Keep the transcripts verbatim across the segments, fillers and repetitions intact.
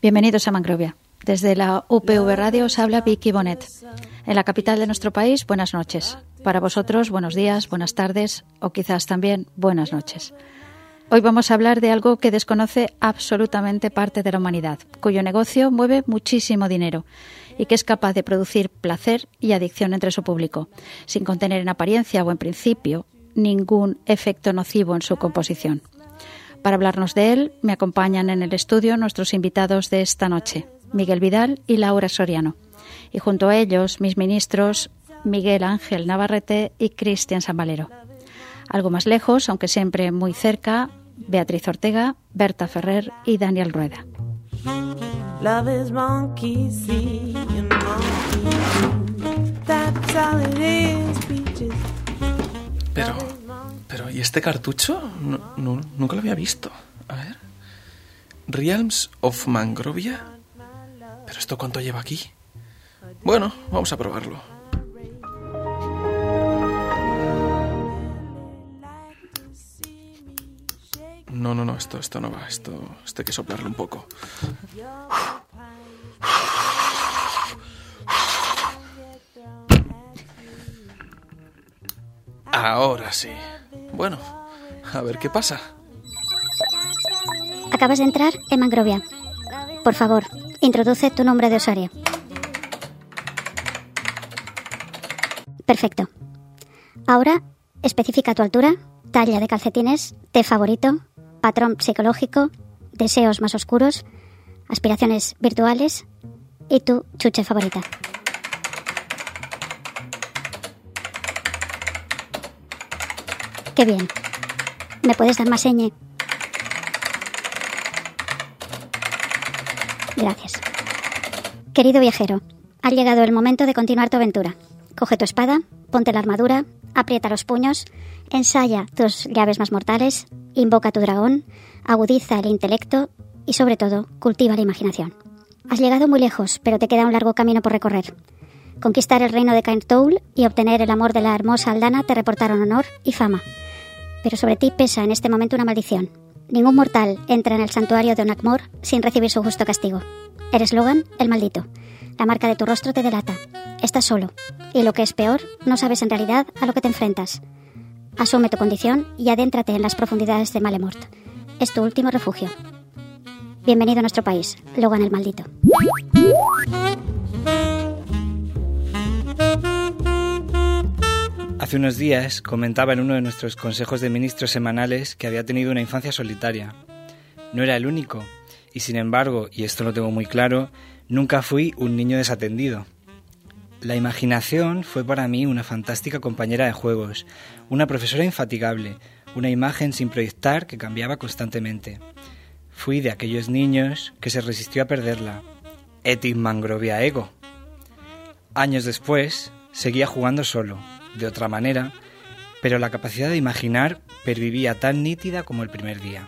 Bienvenidos a Mangrovia. Desde la U P V Radio os habla Vicky Bonet. En la capital de nuestro país, buenas noches. Para vosotros, buenos días, buenas tardes o quizás también buenas noches. Hoy vamos a hablar de algo que desconoce absolutamente parte de la humanidad, cuyo negocio mueve muchísimo dinero y que es capaz de producir placer y adicción entre su público, sin contener en apariencia o en principio ningún efecto nocivo en su composición. Para hablarnos de él, me acompañan en el estudio nuestros invitados de esta noche, Miguel Vidal y Laura Soriano. Y junto a ellos, mis ministros, Miguel Ángel Navarrete y Cristian Sambalero. Algo más lejos, aunque siempre muy cerca, Beatriz Ortega, Berta Ferrer y Daniel Rueda. Pero, pero, ¿y este cartucho? No, no, nunca lo había visto. A ver. Realms of Mangrovia. ¿Pero esto cuánto lleva aquí? Bueno, vamos a probarlo. No, no, no, esto, esto no va. Esto, esto hay que soplarlo un poco. Ahora sí. Bueno, a ver qué pasa. Acabas de entrar en Mangrovia. Por favor, introduce tu nombre de usuario. Perfecto. Ahora, especifica tu altura, talla de calcetines, té favorito, patrón psicológico, deseos más oscuros, aspiraciones virtuales y tu chuche favorita. Qué bien. ¿Me puedes dar más señe? Gracias. Querido viajero, ha llegado el momento de continuar tu aventura. Coge tu espada, ponte la armadura, aprieta los puños, ensaya tus llaves más mortales, invoca tu dragón, agudiza el intelecto y, sobre todo, cultiva la imaginación. Has llegado muy lejos, pero te queda un largo camino por recorrer. Conquistar el reino de Kaintoul y obtener el amor de la hermosa Aldana te reportaron honor y fama. Pero sobre ti pesa en este momento una maldición. Ningún mortal entra en el santuario de Onakmor sin recibir su justo castigo. Eres Logan, el maldito. La marca de tu rostro te delata. Estás solo. Y lo que es peor, no sabes en realidad a lo que te enfrentas. Asume tu condición y adéntrate en las profundidades de Malemort. Es tu último refugio. Bienvenido a nuestro país, Logan el maldito. Hace unos días comentaba en uno de nuestros consejos de ministros semanales que había tenido una infancia solitaria. No era el único, y sin embargo, y esto lo tengo muy claro, nunca fui un niño desatendido. La imaginación fue para mí una fantástica compañera de juegos, una profesora infatigable, una imagen sin proyectar que cambiaba constantemente. Fui de aquellos niños que se resistió a perderla. Et in Mangrovia ego. Años después, seguía jugando solo, de otra manera, pero la capacidad de imaginar pervivía tan nítida como el primer día.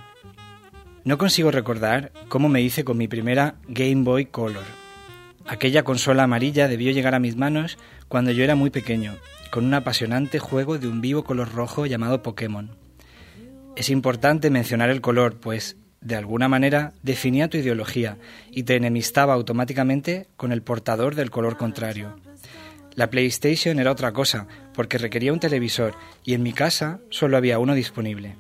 No consigo recordar cómo me hice con mi primera Game Boy Color. Aquella consola amarilla debió llegar a mis manos cuando yo era muy pequeño, con un apasionante juego de un vivo color rojo llamado Pokémon. Es importante mencionar el color, pues, de alguna manera, definía tu ideología y te enemistaba automáticamente con el portador del color contrario. La PlayStation era otra cosa, porque requería un televisor y en mi casa solo había uno disponible.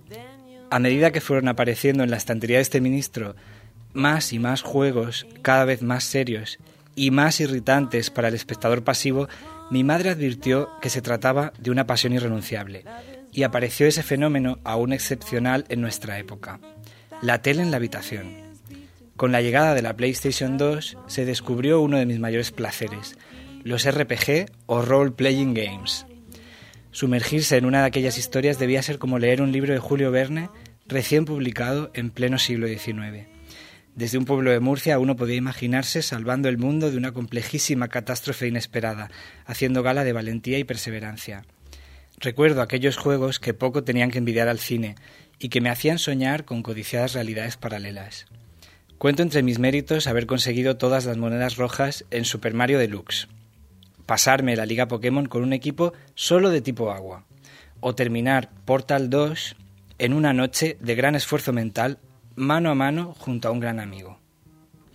A medida que fueron apareciendo en la estantería de este ministro más y más juegos, cada vez más serios y más irritantes para el espectador pasivo, mi madre advirtió que se trataba de una pasión irrenunciable, y apareció ese fenómeno aún excepcional en nuestra época: la tele en la habitación. Con la llegada de la PlayStation dos se descubrió uno de mis mayores placeres: los R P G o Role Playing Games. Sumergirse en una de aquellas historias debía ser como leer un libro de Julio Verne recién publicado en pleno siglo diecinueve. Desde un pueblo de Murcia uno podía imaginarse salvando el mundo de una complejísima catástrofe inesperada, haciendo gala de valentía y perseverancia. Recuerdo aquellos juegos que poco tenían que envidiar al cine y que me hacían soñar con codiciadas realidades paralelas. Cuento entre mis méritos haber conseguido todas las monedas rojas en Super Mario Deluxe, pasarme la Liga Pokémon con un equipo solo de tipo agua, o terminar Portal dos en una noche de gran esfuerzo mental, mano a mano junto a un gran amigo.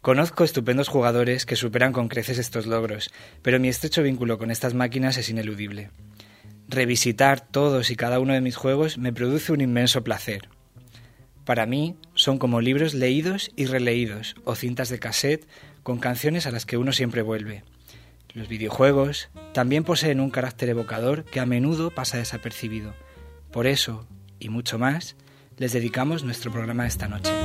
Conozco estupendos jugadores que superan con creces estos logros, pero mi estrecho vínculo con estas máquinas es ineludible. Revisitar todos y cada uno de mis juegos me produce un inmenso placer. Para mí son como libros leídos y releídos, o cintas de cassette con canciones a las que uno siempre vuelve. Los videojuegos también poseen un carácter evocador que a menudo pasa desapercibido. Por eso, y mucho más, les dedicamos nuestro programa de esta noche.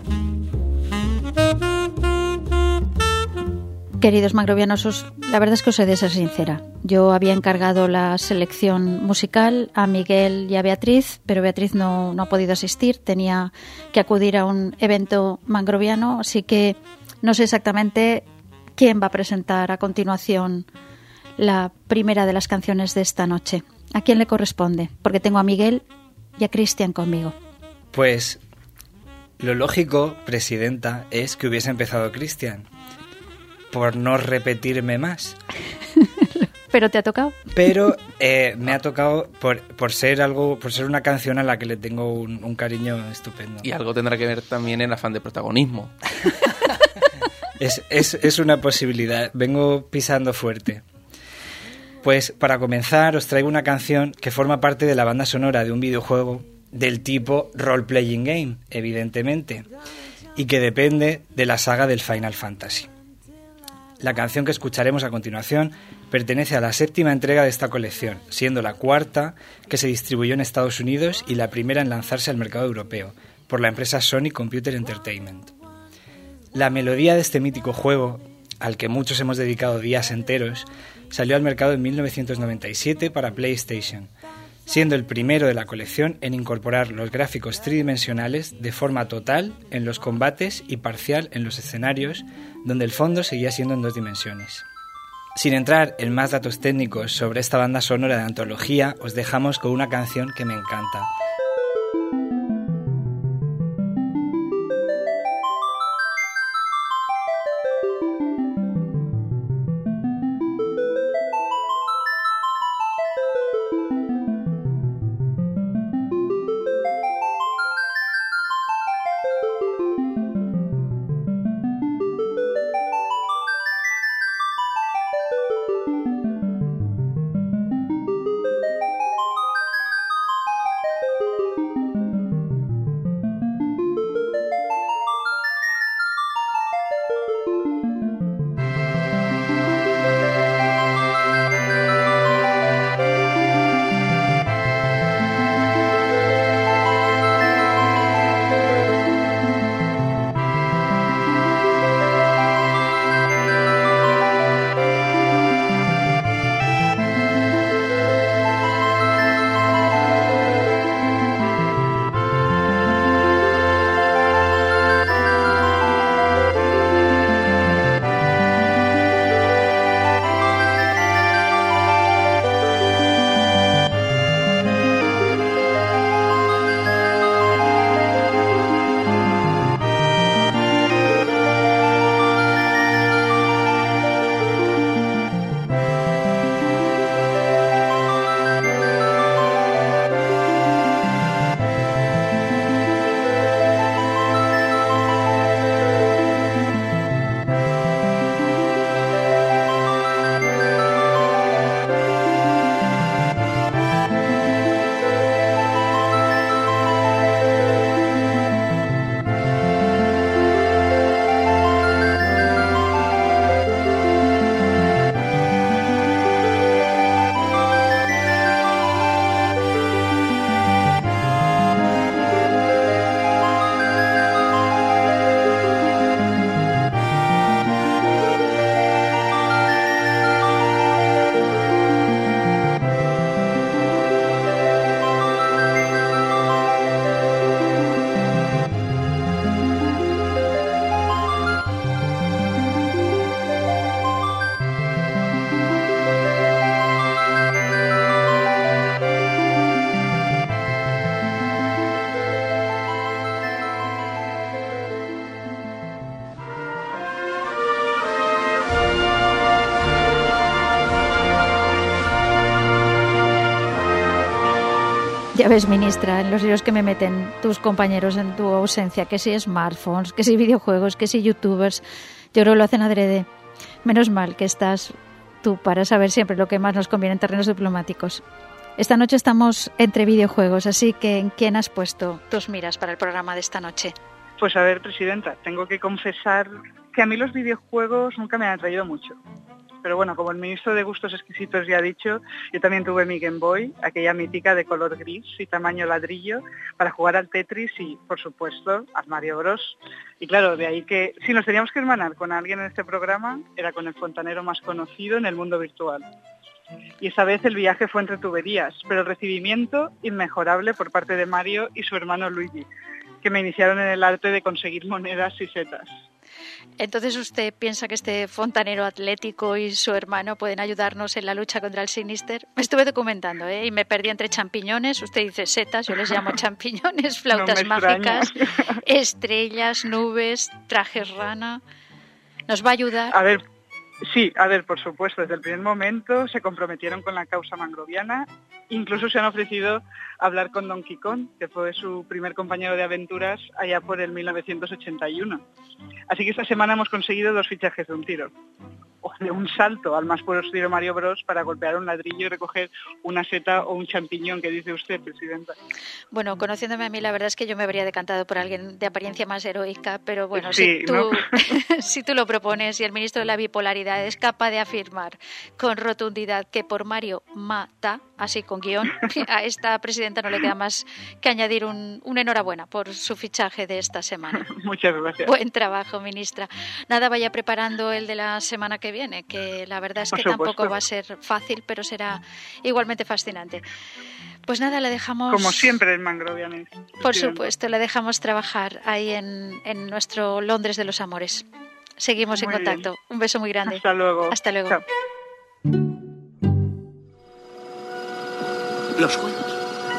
Queridos mangrovianos, os, la verdad es que os he de ser sincera. Yo había encargado la selección musical a Miguel y a Beatriz, pero Beatriz no, no ha podido asistir, tenía que acudir a un evento mangroviano, así que no sé exactamente quién va a presentar a continuación la primera de las canciones de esta noche. ¿A quién le corresponde? Porque tengo a Miguel y a Cristian conmigo. Pues lo lógico, presidenta, es que hubiese empezado Cristian, por no repetirme más. ¿Pero te ha tocado? Pero eh, me ha tocado por, por ser algo, por ser una canción a la que le tengo un, un cariño estupendo. Y algo tendrá que ver también en afán de protagonismo. es, es, es una posibilidad. Vengo pisando fuerte. Pues para comenzar os traigo una canción que forma parte de la banda sonora de un videojuego del tipo role-playing game, evidentemente, y que depende de la saga del Final Fantasy. La canción que escucharemos a continuación pertenece a la séptima entrega de esta colección, siendo la cuarta que se distribuyó en Estados Unidos y la primera en lanzarse al mercado europeo, por la empresa Sony Computer Entertainment. La melodía de este mítico juego, al que muchos hemos dedicado días enteros, salió al mercado en mil novecientos noventa y siete para PlayStation, siendo el primero de la colección en incorporar los gráficos tridimensionales de forma total en los combates y parcial en los escenarios, donde el fondo seguía siendo en dos dimensiones. Sin entrar en más datos técnicos sobre esta banda sonora de antología, os dejamos con una canción que me encanta. Ya ves, ministra, en los líos que me meten tus compañeros en tu ausencia, que si smartphones, que si videojuegos, que si youtubers, yo creo que lo hacen adrede. Menos mal que estás tú para saber siempre lo que más nos conviene en terrenos diplomáticos. Esta noche estamos entre videojuegos, así que ¿en quién has puesto tus miras para el programa de esta noche? Pues a ver, Presidenta, tengo que confesar que a mí los videojuegos nunca me han atraído mucho. Pero bueno, como el ministro de Gustos Exquisitos ya ha dicho, yo también tuve mi Game Boy, aquella mítica de color gris y tamaño ladrillo, para jugar al Tetris y, por supuesto, al Mario Bros. Y claro, de ahí que si nos teníamos que hermanar con alguien en este programa, era con el fontanero más conocido en el mundo virtual. Y esa vez el viaje fue entre tuberías, pero el recibimiento inmejorable por parte de Mario y su hermano Luigi, que me iniciaron en el arte de conseguir monedas y setas. Entonces, ¿usted piensa que este fontanero atlético y su hermano pueden ayudarnos en la lucha contra el Sinister? Me estuve documentando, ¿eh? Y me perdí entre champiñones, usted dice setas, yo les llamo champiñones, flautas no mágicas, estrellas, nubes, trajes rana. ¿Nos va a ayudar? A ver, sí, a ver, por supuesto, desde el primer momento se comprometieron con la causa mangroviana, incluso se han ofrecido a hablar con Donkey Kong, que fue su primer compañero de aventuras allá por el mil novecientos ochenta y uno. Así que esta semana hemos conseguido dos fichajes de un tiro, o de un salto al más puro estilo Mario Bros para golpear un ladrillo y recoger una seta o un champiñón, que dice usted, Presidenta. Bueno, conociéndome a mí, la verdad es que yo me habría decantado por alguien de apariencia más heroica, pero bueno, sí, si, tú, ¿no? si tú lo propones y el ministro de la bipolaridad es capaz de afirmar con rotundidad que por Mario mata, así con guión, a esta presidenta no le queda más que añadir un, un enhorabuena por su fichaje de esta semana. Muchas gracias. Buen trabajo, ministra. Nada, vaya preparando el de la semana que viene, que la verdad es que tampoco va a ser fácil, pero será igualmente fascinante. Pues nada, le dejamos... Como siempre en Mangrovianes. Por supuesto, le dejamos trabajar ahí en, en nuestro Londres de los amores. Seguimos Muy en contacto. bien. Un beso muy grande. Hasta luego. Hasta luego. Chao. Los juegos.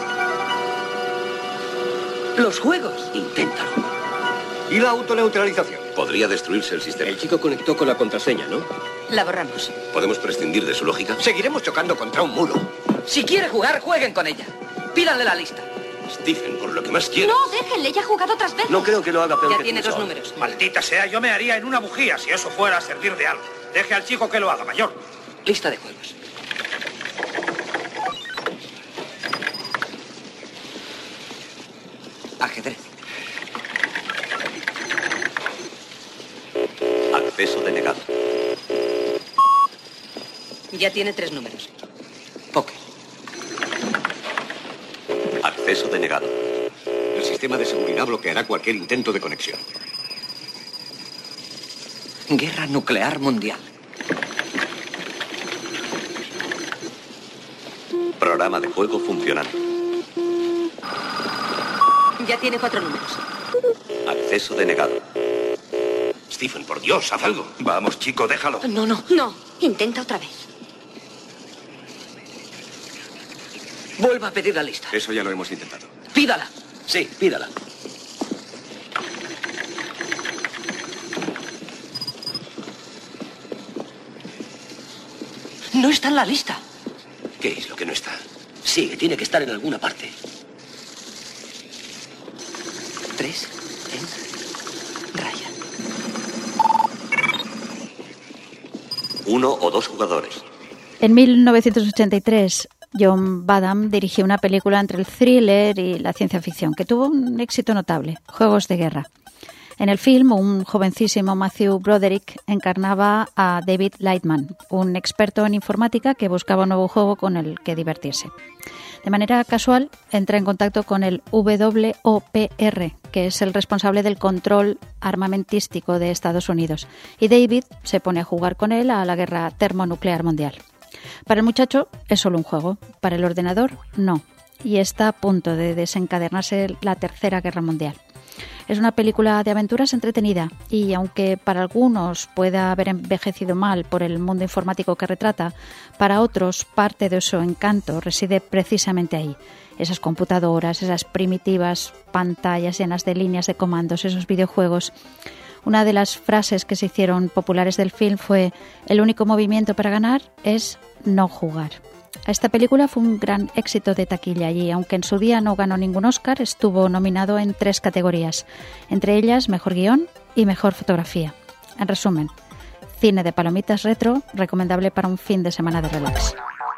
Los juegos. Inténtalo. ¿Y la autoneutralización? Podría destruirse el sistema. El chico conectó con la contraseña, ¿no? La borramos. ¿Podemos prescindir de su lógica? Seguiremos chocando contra un muro. Si quiere jugar, jueguen con ella. Pídanle la lista. Stephen, por lo que más quiero. No, déjenle, ya ha jugado otras veces. No creo que lo haga peor Ya que tiene tú, dos Sol. números. Maldita sea, yo me haría en una bujía si eso fuera a servir de algo. Deje al chico que lo haga, mayor. Lista de juegos. Ajedrez. Acceso denegado. Ya tiene tres números. Póker. Acceso denegado. El sistema de seguridad bloqueará cualquier intento de conexión. Guerra nuclear mundial. Programa de juego funcionando. Ya tiene cuatro números. Acceso denegado. Stephen, por Dios, haz algo. Vamos, chico, déjalo. No, no. No, intenta otra vez. Vuelva a pedir la lista. Eso ya lo hemos intentado. Pídala. Sí, pídala. No está en la lista. ¿Qué es lo que no está? Sí, que tiene que estar en alguna parte. Tres en raya. Uno o dos jugadores. En mil novecientos ochenta y tres, John Badham dirigió una película entre el thriller y la ciencia ficción que tuvo un éxito notable, Juegos de Guerra. En el film, un jovencísimo Matthew Broderick encarnaba a David Lightman, un experto en informática que buscaba un nuevo juego con el que divertirse. De manera casual, entra en contacto con el W O P R, que es el responsable del control armamentístico de Estados Unidos, y David se pone a jugar con él a la guerra termonuclear mundial. Para el muchacho es solo un juego, para el ordenador no, y está a punto de desencadenarse la Tercera Guerra Mundial. Es una película de aventuras entretenida y, aunque para algunos pueda haber envejecido mal por el mundo informático que retrata, para otros parte de su encanto reside precisamente ahí. Esas computadoras, esas primitivas pantallas llenas de líneas de comandos, esos videojuegos. Una de las frases que se hicieron populares del film fue: el único movimiento para ganar es no jugar. Esta película fue un gran éxito de taquilla y, aunque en su día no ganó ningún Oscar, estuvo nominado en tres categorías, entre ellas Mejor Guión y Mejor Fotografía. En resumen, cine de palomitas retro, recomendable para un fin de semana de relax.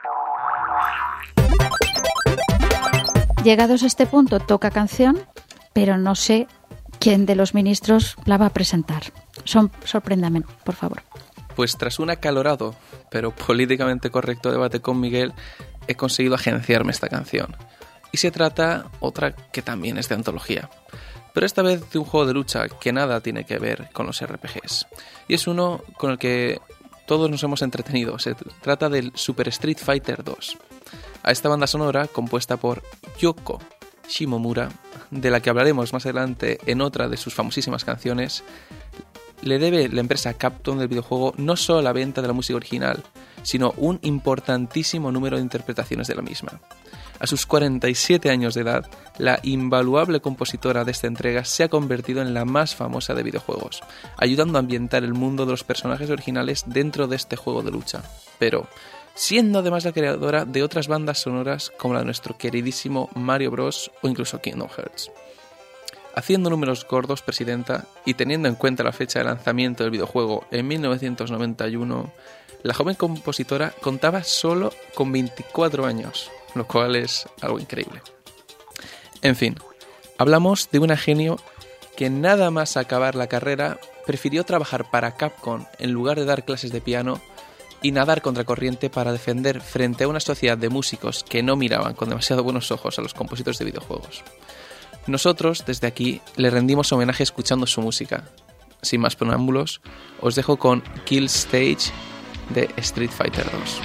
Llegados a este punto, toca canción, pero no sé quién de los ministros la va a presentar. Son, sorpréndame, por favor. Pues tras un acalorado, pero políticamente correcto debate con Miguel, he conseguido agenciarme esta canción. Y se trata otra que también es de antología, pero esta vez de un juego de lucha que nada tiene que ver con los R P Gs. Y es uno con el que todos nos hemos entretenido. Se trata del Super Street Fighter dos. A esta banda sonora, compuesta por Yoko Shimomura, de la que hablaremos más adelante en otra de sus famosísimas canciones, le debe la empresa Capcom del videojuego no solo la venta de la música original, sino un importantísimo número de interpretaciones de la misma. A sus cuarenta y siete años de edad, la invaluable compositora de esta entrega se ha convertido en la más famosa de videojuegos, ayudando a ambientar el mundo de los personajes originales dentro de este juego de lucha. Pero, siendo además la creadora de otras bandas sonoras como la de nuestro queridísimo Mario Bros. O incluso Kingdom Hearts. Haciendo números gordos, presidenta, y teniendo en cuenta la fecha de lanzamiento del videojuego en mil novecientos noventa y uno, la joven compositora contaba solo con veinticuatro años, lo cual es algo increíble. En fin, hablamos de una genio que nada más acabar la carrera prefirió trabajar para Capcom en lugar de dar clases de piano y nadar contracorriente para defender frente a una sociedad de músicos que no miraban con demasiado buenos ojos a los compositores de videojuegos. Nosotros, desde aquí, le rendimos homenaje escuchando su música. Sin más preámbulos, os dejo con Kill Stage de Street Fighter dos.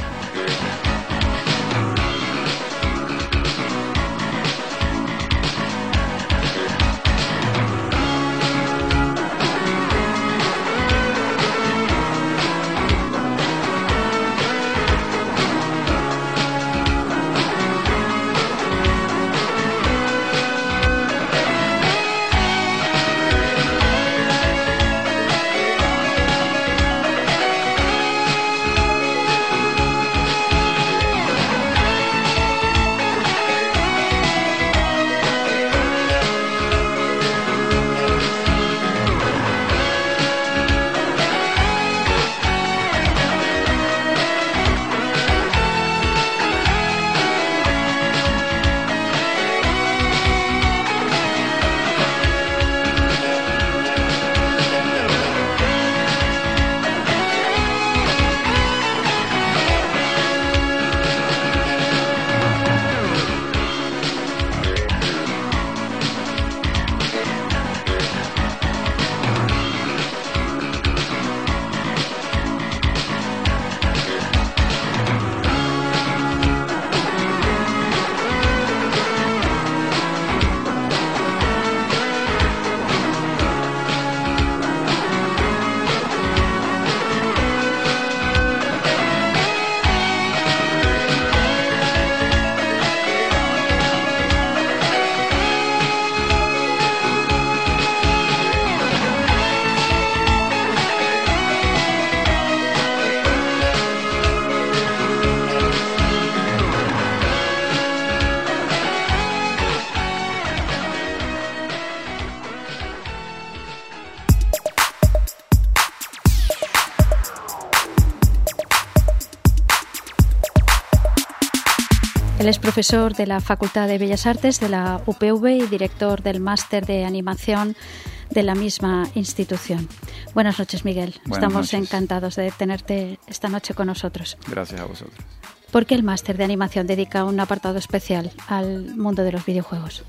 Él es profesor de la Facultad de Bellas Artes de la U P V y director del Máster de Animación de la misma institución. Buenas noches, Miguel. Buenas Estamos noches. encantados de tenerte esta noche con nosotros. Gracias a vosotros. ¿Por qué el Máster de Animación dedica un apartado especial al mundo de los videojuegos?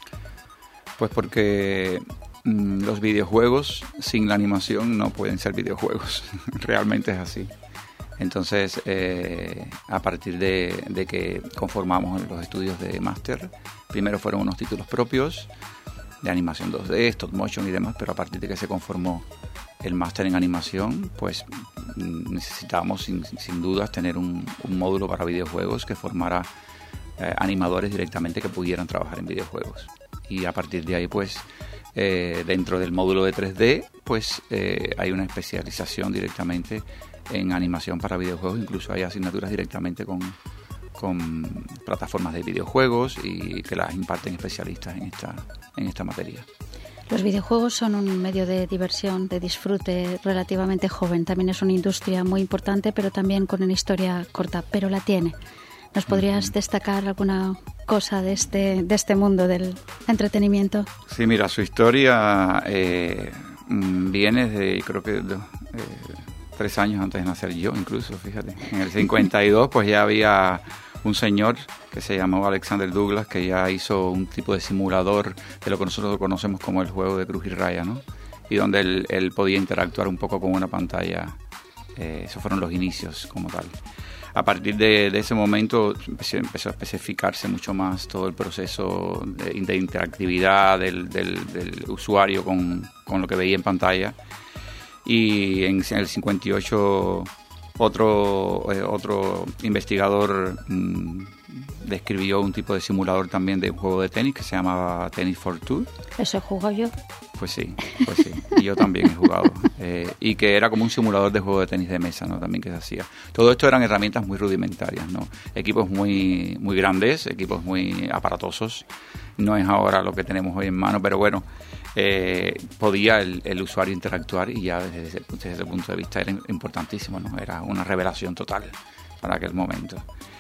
Pues porque mmm, los videojuegos sin la animación no pueden ser videojuegos. Realmente es así. Entonces, eh, a partir de, de que conformamos los estudios de máster, primero fueron unos títulos propios de animación dos D, stop motion y demás, pero a partir de que se conformó el máster en animación, pues necesitábamos sin, sin dudas tener un, un módulo para videojuegos que formara eh, animadores directamente que pudieran trabajar en videojuegos. Y a partir de ahí, pues, eh, dentro del módulo de tres D, pues eh, hay una especialización directamente en animación para videojuegos, incluso hay asignaturas directamente con, con plataformas de videojuegos y que las imparten especialistas en esta, en esta materia. Los videojuegos son un medio de diversión, de disfrute relativamente joven. También es una industria muy importante, pero también con una historia corta, pero la tiene. ¿Nos podrías destacar alguna cosa de este, de este mundo del entretenimiento? Sí, mira, su historia eh, viene de, creo que de, eh, tres años antes de nacer yo, incluso, fíjate. En el cincuenta y dos, pues ya había un señor que se llamaba Alexander Douglas, que ya hizo un tipo de simulador de lo que nosotros conocemos como el juego de cruz y raya, ¿no? Y donde él, él podía interactuar un poco con una pantalla. Eh, esos fueron los inicios como tal. A partir de, de ese momento empezó, empezó a especificarse mucho más todo el proceso de, de interactividad del, del, del usuario con, con lo que veía en pantalla. Y en, en el cincuenta y ocho otro, eh, otro investigador mmm, describió un tipo de simulador también de un juego de tenis que se llamaba Tennis for Two. ¿Eso he jugado yo? Pues sí, pues sí. Y yo también he jugado. Eh, y que era como un simulador de juego de tenis de mesa, ¿no? También que se hacía. Todo esto eran herramientas muy rudimentarias, ¿no? Equipos muy, muy grandes, equipos muy aparatosos. No es ahora lo que tenemos hoy en mano, pero bueno, eh, podía el, el usuario interactuar y ya desde ese, desde ese punto de vista era importantísimo, ¿no? Era una revelación total para aquel momento.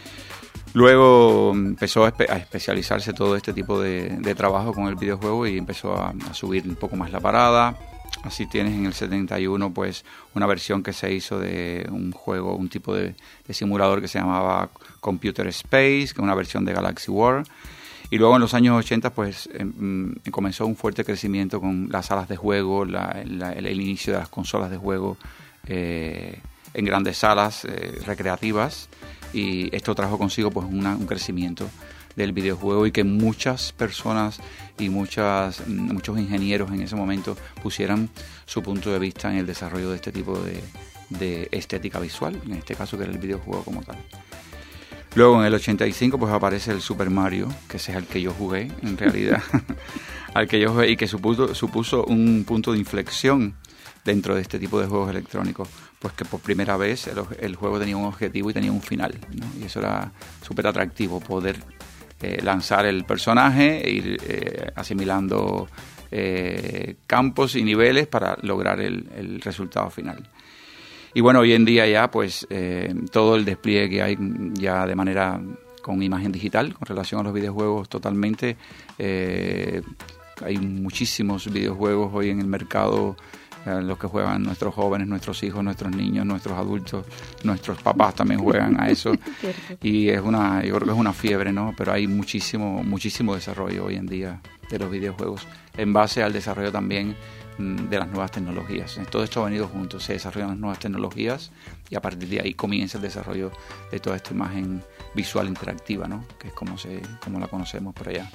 Luego empezó a, espe- a especializarse todo este tipo de, de trabajo con el videojuego y empezó a, a subir un poco más la parada. Así tienes en el setenta y uno pues una versión que se hizo de un juego, un tipo de, de simulador que se llamaba Computer Space, que es una versión de Galaxy War. Y luego en los años ochenta pues em, comenzó un fuerte crecimiento con las salas de juego, la, la, el, el inicio de las consolas de juego eh, en grandes salas eh, recreativas. Y esto trajo consigo pues una, un crecimiento del videojuego y que muchas personas y muchas muchos ingenieros en ese momento pusieran su punto de vista en el desarrollo de este tipo de, de estética visual, en este caso que era el videojuego como tal. Luego en el ochenta y cinco pues aparece el Super Mario, que ese es el que yo jugué en realidad, al que yo jugué y que supuso, supuso un punto de inflexión dentro de este tipo de juegos electrónicos, pues que por primera vez el, el juego tenía un objetivo y tenía un final, ¿no? Y eso era súper atractivo, poder eh, lanzar el personaje e ir eh, asimilando eh, campos y niveles para lograr el, el resultado final. Y bueno, hoy en día ya pues eh, todo el despliegue que hay ya de manera con imagen digital con relación a los videojuegos totalmente, eh, hay muchísimos videojuegos hoy en el mercado, los que juegan nuestros jóvenes, nuestros hijos, nuestros niños, nuestros adultos, nuestros papás también juegan a eso. Y es una, yo creo que es una fiebre, ¿no? Pero hay muchísimo, muchísimo desarrollo hoy en día de los videojuegos en base al desarrollo también mmm, de las nuevas tecnologías. Todo esto ha venido junto, se desarrollan las nuevas tecnologías y a partir de ahí comienza el desarrollo de toda esta imagen visual interactiva, ¿no? Que es como se, como la conocemos por allá.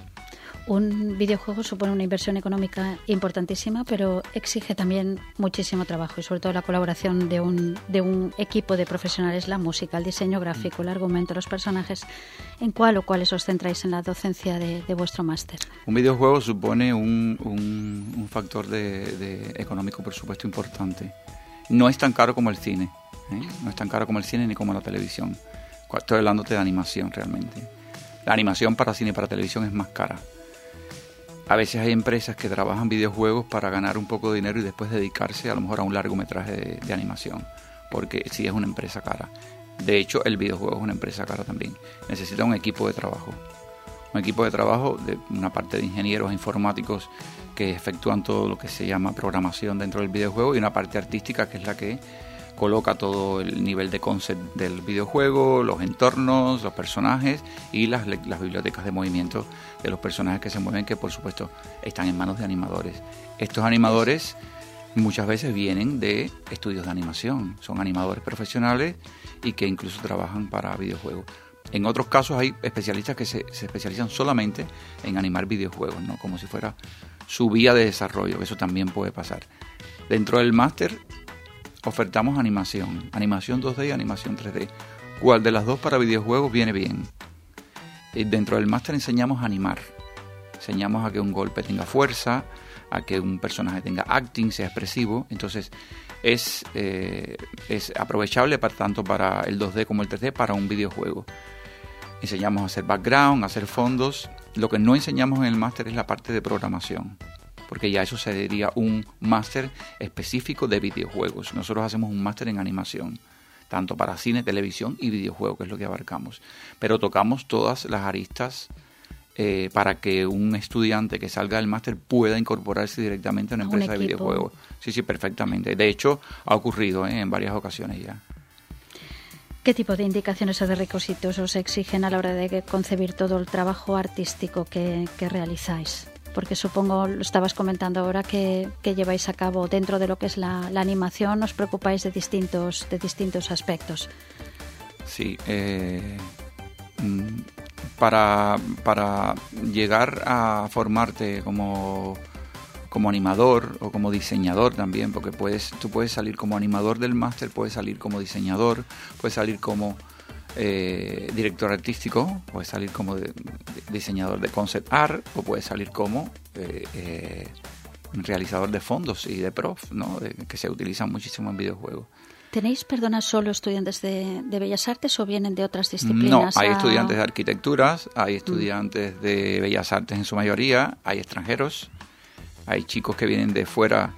Un videojuego supone una inversión económica importantísima, pero exige también muchísimo trabajo y sobre todo la colaboración de un, de un equipo de profesionales, la música, el diseño gráfico, el argumento, los personajes. ¿En cuál o cuáles os centráis en la docencia de, de vuestro máster? Un videojuego supone un, un, un factor de, de económico, por supuesto, importante. No es tan caro como el cine, ¿eh? No es tan caro como el cine ni como la televisión. Estoy hablándote de animación realmente. La animación para cine y para televisión es más cara. A veces hay empresas que trabajan videojuegos para ganar un poco de dinero y después dedicarse a lo mejor a un largometraje de, de animación, porque sí es una empresa cara. De hecho, el videojuego es una empresa cara también. Necesita un equipo de trabajo. Un equipo de trabajo de una parte de ingenieros informáticos que efectúan todo lo que se llama programación dentro del videojuego y una parte artística que es la que coloca todo el nivel de concept del videojuego, los entornos, los personajes y las, las bibliotecas de movimiento de los personajes que se mueven, que por supuesto están en manos de animadores. Estos animadores muchas veces vienen de estudios de animación, son animadores profesionales y que incluso trabajan para videojuegos. En otros casos hay especialistas que se, se especializan solamente en animar videojuegos, ¿no? Como si fuera su vía de desarrollo, eso también puede pasar. Dentro del máster ofertamos animación, animación dos D y animación tres D. ¿Cuál de las dos para videojuegos viene bien? Y dentro del máster enseñamos a animar. Enseñamos a que un golpe tenga fuerza, a que un personaje tenga acting, sea expresivo. Entonces es, eh, es aprovechable para, tanto para el dos D como el tres D para un videojuego. enseñamos a hacer background, a hacer fondos. Lo que no enseñamos en el máster es la parte de programación, porque ya eso sería un máster específico de videojuegos. Nosotros hacemos un máster en animación, tanto para cine, televisión y videojuegos, que es lo que abarcamos. Pero tocamos todas las aristas eh, para que un estudiante que salga del máster pueda incorporarse directamente a una empresa de videojuegos. Sí, sí, perfectamente. De hecho, ha ocurrido ¿eh? en varias ocasiones ya. ¿Qué tipo de indicaciones o de requisitos os exigen a la hora de concebir todo el trabajo artístico que, que realizáis? Porque supongo, lo estabas comentando ahora, que, que lleváis a cabo dentro de lo que es la, la animación, os preocupáis de distintos, de distintos aspectos. Sí, eh, para, para llegar a formarte como, como animador o como diseñador también, porque puedes, tú puedes salir como animador del máster, puedes salir como diseñador, puedes salir como Eh, director artístico, puede salir como de, de, diseñador de concept art, o puede salir como eh, eh, realizador de fondos y de prof, ¿no? De, que se utilizan muchísimo en videojuegos. ¿Tenéis, perdona, solo estudiantes de, de Bellas Artes o vienen de otras disciplinas? No, hay a... estudiantes de arquitecturas, hay estudiantes mm. de Bellas Artes en su mayoría, hay extranjeros, hay chicos que vienen de fuera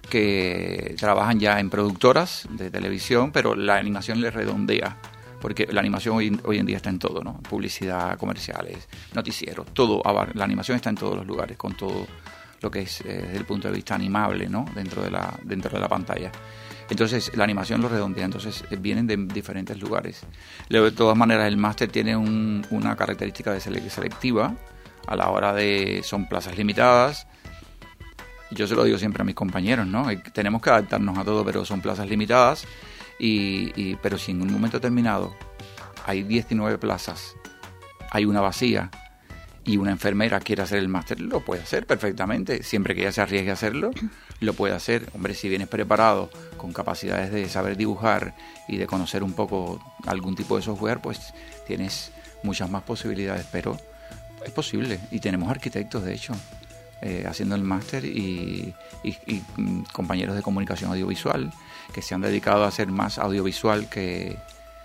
que trabajan ya en productoras de televisión, pero la animación les redondea. Porque la animación hoy, hoy en día está en todo, ¿no? Publicidad, comerciales, noticieros, todo. La animación está en todos los lugares, con todo lo que es eh, desde el punto de vista animable, ¿no? Dentro de la dentro de la pantalla. Entonces, la animación lo redondea, entonces eh, vienen de diferentes lugares. Luego, de todas maneras, el máster tiene un, una característica de selectiva a la hora de... son plazas limitadas. Yo se lo digo siempre a mis compañeros, ¿no? Tenemos que adaptarnos a todo, pero son plazas limitadas. Y, y, pero si en un momento determinado hay diecinueve plazas, hay una vacía y una enfermera quiere hacer el máster, lo puede hacer perfectamente, siempre que ella se arriesgue a hacerlo, lo puede hacer. Hombre, si vienes preparado con capacidades de saber dibujar y de conocer un poco algún tipo de software, pues tienes muchas más posibilidades, pero es posible. Y tenemos arquitectos, de hecho, eh, haciendo el máster y, y, y compañeros de comunicación audiovisual que se han dedicado a hacer más audiovisual que,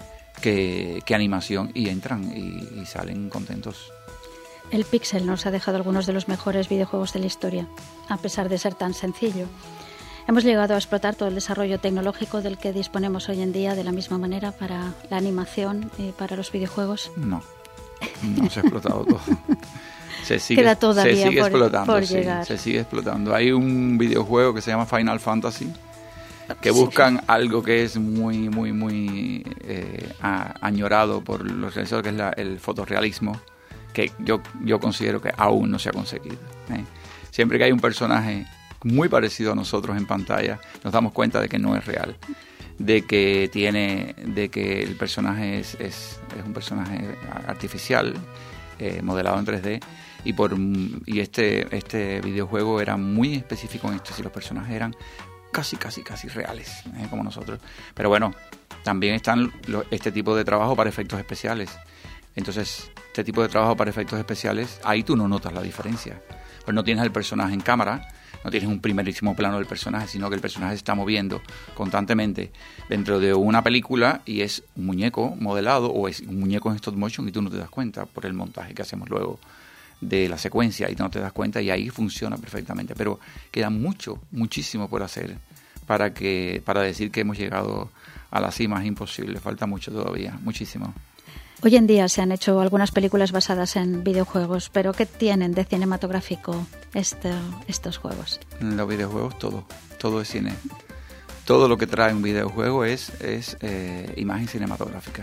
que, que animación, y entran y, y salen contentos. El Pixel nos ha dejado algunos de los mejores videojuegos de la historia, a pesar de ser tan sencillo. ¿Hemos llegado a explotar todo el desarrollo tecnológico del que disponemos hoy en día de la misma manera para la animación y para los videojuegos? No, no se ha explotado todo. Se sigue, Queda todavía se sigue por, explotando, por sí, llegar. Se sigue explotando. Hay un videojuego que se llama Final Fantasy, que buscan sí. algo que es muy, muy, muy eh, a, añorado por los realizadores, que es la, el fotorrealismo, que yo, yo considero que aún no se ha conseguido. ¿eh? Siempre que hay un personaje muy parecido a nosotros en pantalla, nos damos cuenta de que no es real, de que tiene, de que el personaje es, es, es un personaje artificial, eh, modelado en tres D, y por y este, este videojuego era muy específico en esto, si los personajes eran casi, casi, casi reales, ¿eh? como nosotros. Pero bueno, también están lo, este tipo de trabajo para efectos especiales. Entonces, este tipo de trabajo para efectos especiales, ahí tú no notas la diferencia. Pues no tienes el personaje en cámara, no tienes un primerísimo plano del personaje, sino que el personaje se está moviendo constantemente dentro de una película y es un muñeco modelado o es un muñeco en stop motion y tú no te das cuenta por el montaje que hacemos luego de la secuencia y no te das cuenta, y ahí funciona perfectamente. Pero queda mucho, muchísimo por hacer para que para decir que hemos llegado a la cima. Es imposible, falta mucho todavía, muchísimo. Hoy en día se han hecho algunas películas basadas en videojuegos, pero ¿qué tienen de cinematográfico este, estos juegos? Los videojuegos, todo, todo es cine. Todo lo que trae un videojuego es, es eh, imagen cinematográfica.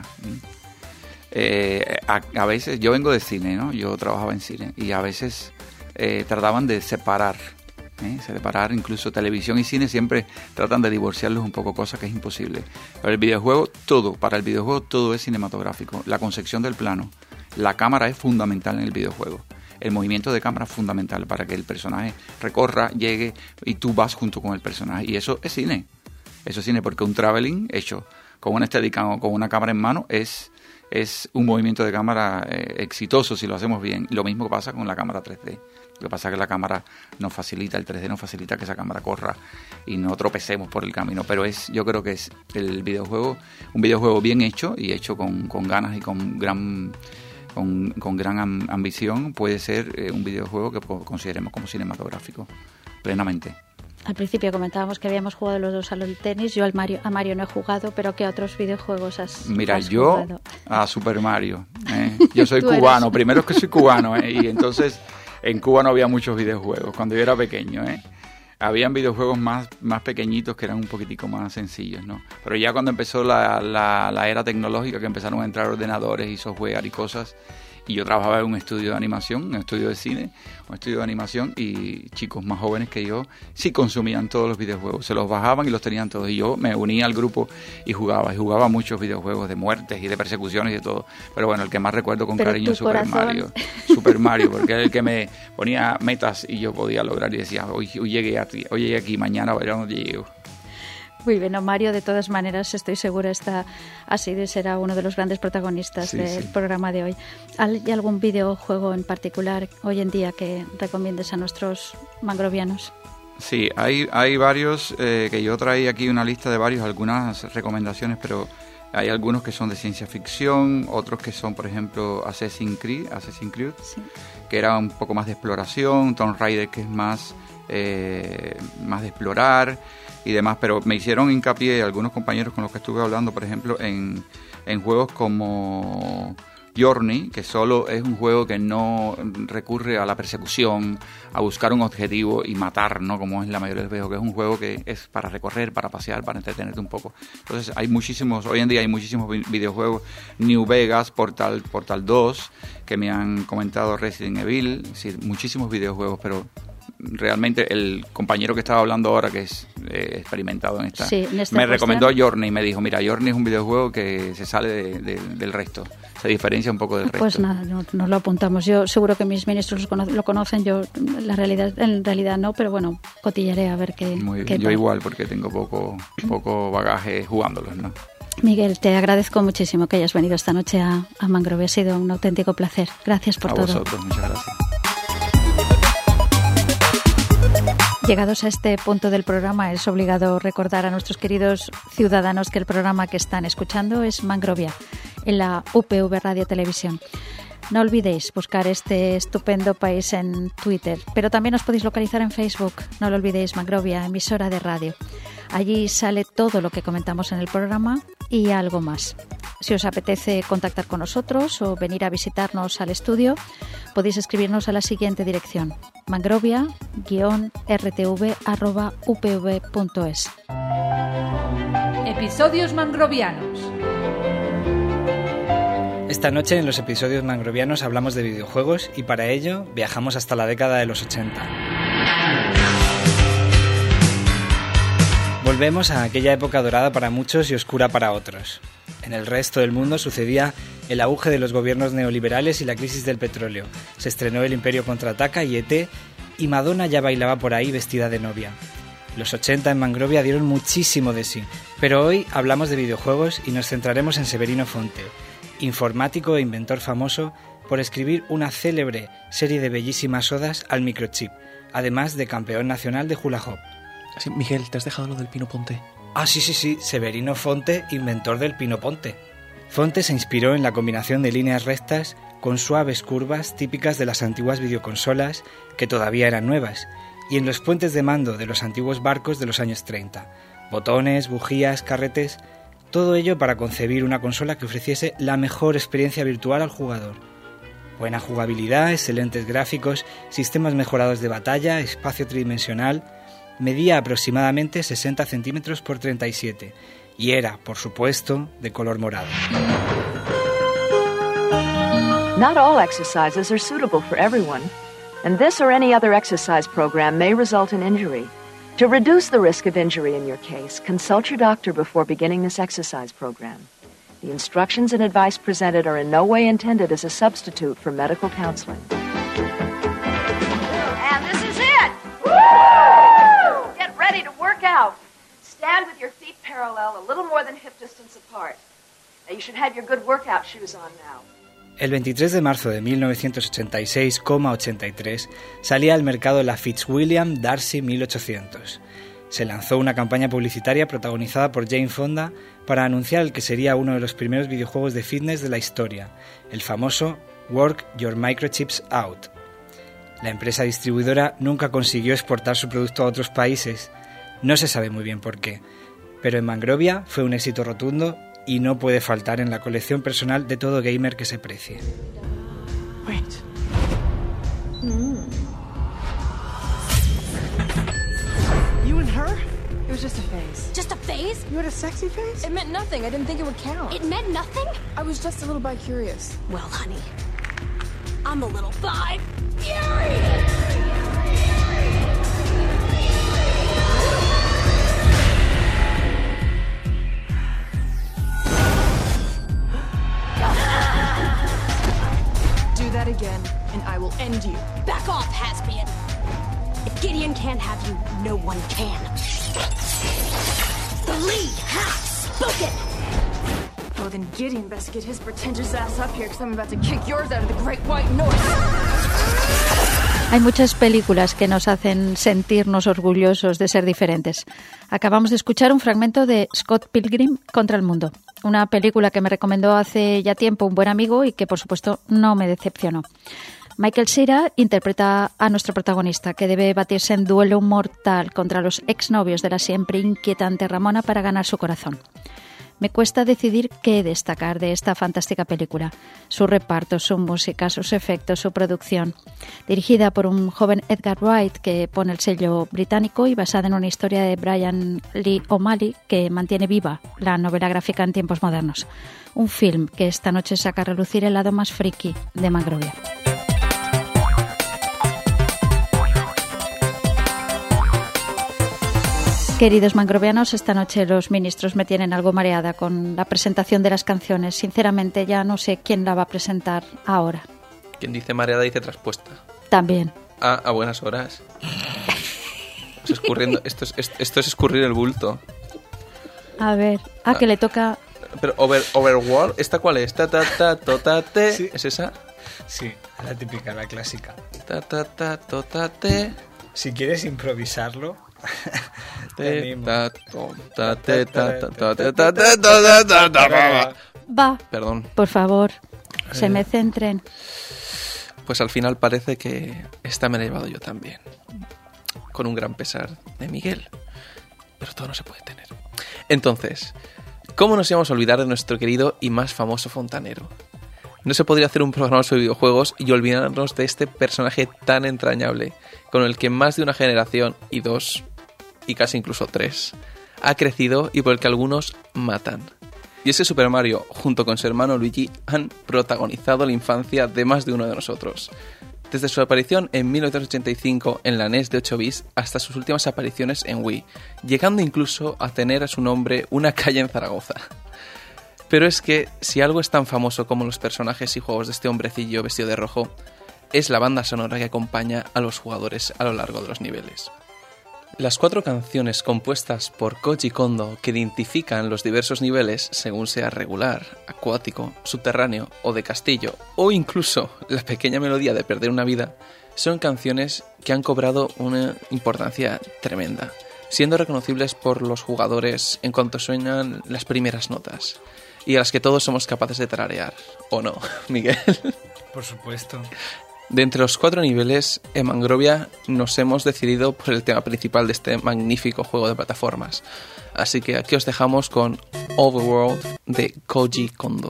Eh, a, a veces, yo vengo de cine, ¿no? Yo trabajaba en cine y a veces eh, trataban de separar, ¿eh? separar incluso televisión y cine, siempre tratan de divorciarlos un poco, cosa que es imposible. Pero el videojuego, todo, para el videojuego todo es cinematográfico. La concepción del plano, la cámara es fundamental en el videojuego. El movimiento de cámara es fundamental para que el personaje recorra, llegue y tú vas junto con el personaje. Y eso es cine. Eso es cine porque un traveling hecho con una Steadicam o con una cámara en mano es... es un movimiento de cámara eh, exitoso si lo hacemos bien. Lo mismo pasa con la cámara tres D. Lo que pasa es que la cámara nos facilita, el tres D nos facilita que esa cámara corra y no tropecemos por el camino. Pero es, yo creo que es el videojuego, un videojuego bien hecho y hecho con, con ganas y con gran con, con gran am- ambición, puede ser eh, un videojuego que consideremos como cinematográfico, plenamente. Al principio comentábamos que habíamos jugado los dos al tenis. Yo al Mario, a Mario no he jugado, pero ¿qué otros videojuegos has, Mira, has yo jugado? A Super Mario. ¿eh? Yo soy Tú cubano. eres. Primero es que soy cubano, ¿eh? Y entonces en Cuba no había muchos videojuegos cuando yo era pequeño, ¿eh? Habían videojuegos más, más pequeñitos que eran un poquitico más sencillos, ¿no? Pero ya cuando empezó la, la, la era tecnológica, que empezaron a entrar ordenadores y software y cosas, y yo trabajaba en un estudio de animación, un estudio de cine, un estudio de animación, y chicos más jóvenes que yo sí consumían todos los videojuegos, se los bajaban y los tenían todos, y yo me unía al grupo y jugaba, y jugaba muchos videojuegos de muertes y de persecuciones y de todo, pero bueno, el que más recuerdo con Pero cariño es Super corazón... Mario, Super Mario, porque era el que me ponía metas y yo podía lograr, y decía, hoy, hoy llegué aquí, hoy llegué aquí, mañana veremos dónde llego. Muy bien, Mario, de todas maneras, estoy segura, está así de será uno de los grandes protagonistas sí, del sí. programa de hoy. ¿Hay algún videojuego en particular hoy en día que recomiendes a nuestros mangrovianos? Sí, hay, hay varios, eh, que yo traí aquí una lista de varios, algunas recomendaciones, pero hay algunos que son de ciencia ficción, otros que son, por ejemplo, Assassin's Creed, Assassin's Creed Sí. que era un poco más de exploración, Tomb Raider, que es más, eh, más de explorar y demás, pero me hicieron hincapié algunos compañeros con los que estuve hablando, por ejemplo, en, en juegos como Journey, que solo es un juego que no recurre a la persecución, a buscar un objetivo y matar, ¿no? Como es la mayoría de los videojuegos, que es un juego que es para recorrer, para pasear, para entretenerte un poco. Entonces hay muchísimos, hoy en día hay muchísimos videojuegos, New Vegas, Portal, Portal dos, que me han comentado, Resident Evil, sí, muchísimos videojuegos, pero realmente el compañero que estaba hablando ahora, que es eh, experimentado en esta, sí, en esta me cuestión... recomendó Journey y me dijo, mira, Journey es un videojuego que se sale de, de, del resto, se diferencia un poco del resto. Pues nada, no, nos lo apontamos. Yo seguro que mis ministros lo, cono lo conocen, yo la realidad, en realidad no, pero bueno, cotillaré a ver qué, Muy bien. qué Yo tal. igual, porque tengo poco, poco bagaje jugándolos, ¿no? Miguel, te agradezco muchísimo que hayas venido esta noche a, a Mangrove, ha sido un auténtico placer. Gracias por a todo. A vosotros, muchas gracias. Llegados a este punto del programa, es obligado recordar a nuestros queridos ciudadanos que el programa que están escuchando es Mangrovia, en la U P V Radio Televisión. No olvidéis buscar este estupendo país en Twitter, pero también os podéis localizar en Facebook. No lo olvidéis, Mangrovia, emisora de radio. Allí sale todo lo que comentamos en el programa y algo más. Si os apetece contactar con nosotros o venir a visitarnos al estudio, podéis escribirnos a la siguiente dirección: mangrovia guion r t v arroba u p v punto es. Episodios mangrovianos. Esta noche en los episodios mangrovianos hablamos de videojuegos y para ello viajamos hasta la década de los ochenta. Volvemos a aquella época dorada para muchos y oscura para otros. En el resto del mundo sucedía el auge de los gobiernos neoliberales y la crisis del petróleo. Se estrenó El Imperio Contraataca y E T, y Madonna ya bailaba por ahí vestida de novia. Los ochenta en Mangrovia dieron muchísimo de sí, pero hoy hablamos de videojuegos y nos centraremos en Severino Fonte, informático e inventor famoso por escribir una célebre serie de bellísimas odas al microchip, además de campeón nacional de hula hoop. Sí, Miguel, te has dejado lo del Pino Ponte. Ah, sí, sí, sí, Severino Fonte, inventor del Pino Ponte. Fonte se inspiró en la combinación de líneas rectas con suaves curvas típicas de las antiguas videoconsolas, que todavía eran nuevas, y en los puentes de mando de los antiguos barcos de los años treinta. Botones, bujías, carretes, todo ello para concebir una consola que ofreciese la mejor experiencia virtual al jugador. Buena jugabilidad, excelentes gráficos, sistemas mejorados de batalla, espacio tridimensional. Medía aproximadamente sesenta centímetros por treinta y siete y era, por supuesto, de color morado. Not all exercises are suitable for everyone, and this or any other exercise program may result in injury. To reduce the risk of injury in your case, consult your doctor before beginning this exercise program. The instructions and advice presented are in no way intended as a substitute for medical counseling. And this is it! Get ready to work out. Stand with your feet parallel, a little more than hip distance apart. Now you should have your good workout shoes on now. El veintitrés de marzo de mil novecientos ochenta y seis, ochenta y tres, salía al mercado la Fitzwilliam Darcy mil ochocientos. Se lanzó una campaña publicitaria protagonizada por Jane Fonda para anunciar el que sería uno de los primeros videojuegos de fitness de la historia, el famoso Work Your Microchips Out. La empresa distribuidora nunca consiguió exportar su producto a otros países. No se sabe muy bien por qué, pero en Mangrovia fue un éxito rotundo y no puede faltar en la colección personal de todo gamer que se precie. Wait. Mm. You and her? It was just a phase. Just a phase? You had a sexy phase? It meant nothing. I didn't think it would count. It meant nothing? I was just a little bi-curious. Well, honey, I'm a little bi-furious! Do that again, and I will end you. Back off, Haspian. If Gideon can't have you, no one can. The lead has spoken! Well, then Gideon best get his pretentious ass up here, because I'm about to kick yours out of the Great White North. Hay muchas películas que nos hacen sentirnos orgullosos de ser diferentes. Acabamos de escuchar un fragmento de Scott Pilgrim contra el mundo, una película que me recomendó hace ya tiempo un buen amigo y que, por supuesto, no me decepcionó. Michael Cera interpreta a nuestro protagonista, que debe batirse en duelo mortal contra los exnovios de la siempre inquietante Ramona para ganar su corazón. Me cuesta decidir qué destacar de esta fantástica película. Su reparto, su música, sus efectos, su producción. Dirigida por un joven Edgar Wright que pone el sello británico y basada en una historia de Brian Lee O'Malley que mantiene viva la novela gráfica en tiempos modernos. Un film que esta noche saca a relucir el lado más friki de Mangrovia. Queridos mangrovianos, esta noche los ministros me tienen algo mareada con la presentación de las canciones. Sinceramente, ya no sé quién la va a presentar ahora. Quien dice mareada dice traspuesta. También. Ah, a buenas horas. Es escurriendo, esto, es, esto es escurrir el bulto. A ver, ah, que le toca... Pero over, Overworld, ¿esta cuál es? Ta, ta, ta, to, ta, te. ¿Sí? ¿Es esa? Sí, la típica, la clásica. Ta, ta, ta, to, ta, te. Si quieres improvisarlo... Va, perdón. Por favor, se me centren. Pues al final parece que esta me la he llevado yo también, con un gran pesar de Miguel, pero todo no se puede tener. Entonces, ¿cómo nos íbamos a olvidar de nuestro querido y más famoso fontanero? No se podría hacer un programa sobre videojuegos y olvidarnos de este personaje tan entrañable, con el que más de una generación, y dos, y casi incluso tres, ha crecido y por el que algunos matan. Y ese Super Mario, junto con su hermano Luigi, han protagonizado la infancia de más de uno de nosotros. Desde su aparición en mil novecientos ochenta y cinco en la N E S de ocho bits hasta sus últimas apariciones en Wii, llegando incluso a tener a su nombre una calle en Zaragoza. Pero es que, si algo es tan famoso como los personajes y juegos de este hombrecillo vestido de rojo, es la banda sonora que acompaña a los jugadores a lo largo de los niveles. Las cuatro canciones compuestas por Koji Kondo que identifican los diversos niveles, según sea regular, acuático, subterráneo o de castillo, o incluso la pequeña melodía de Perder una vida, son canciones que han cobrado una importancia tremenda, siendo reconocibles por los jugadores en cuanto suenan las primeras notas, y a las que todos somos capaces de tararear, ¿o no, Miguel? Por supuesto. De entre los cuatro niveles, en Mangrovia nos hemos decidido por el tema principal de este magnífico juego de plataformas. Así que aquí os dejamos con Overworld de Koji Kondo.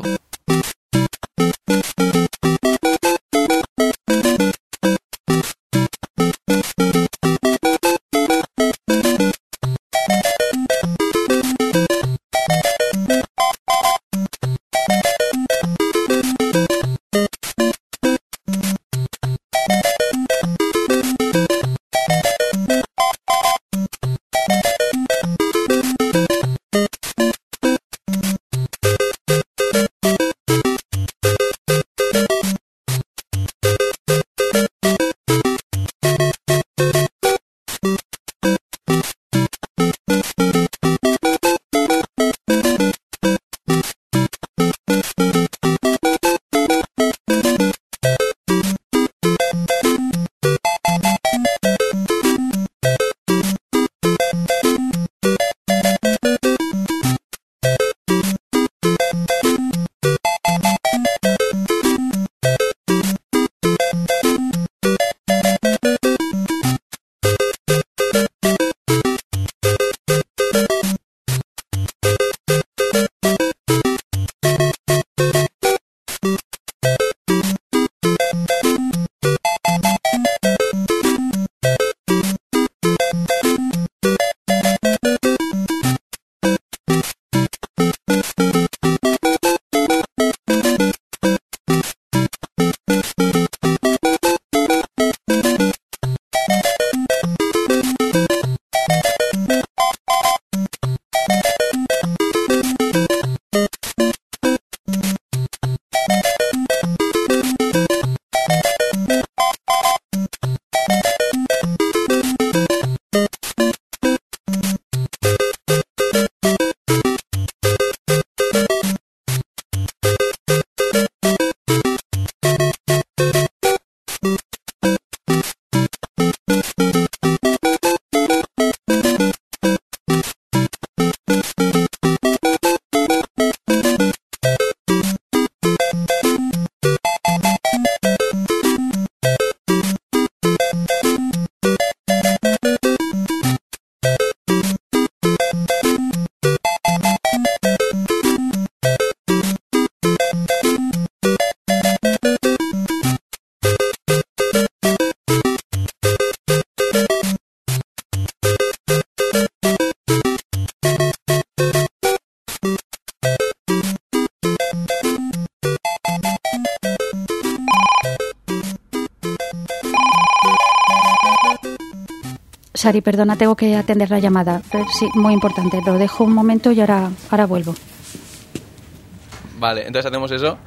Sari, perdona, tengo que atender la llamada. Eh, Sí, muy importante. Lo dejo un momento y ahora, ahora vuelvo. Vale, entonces hacemos eso.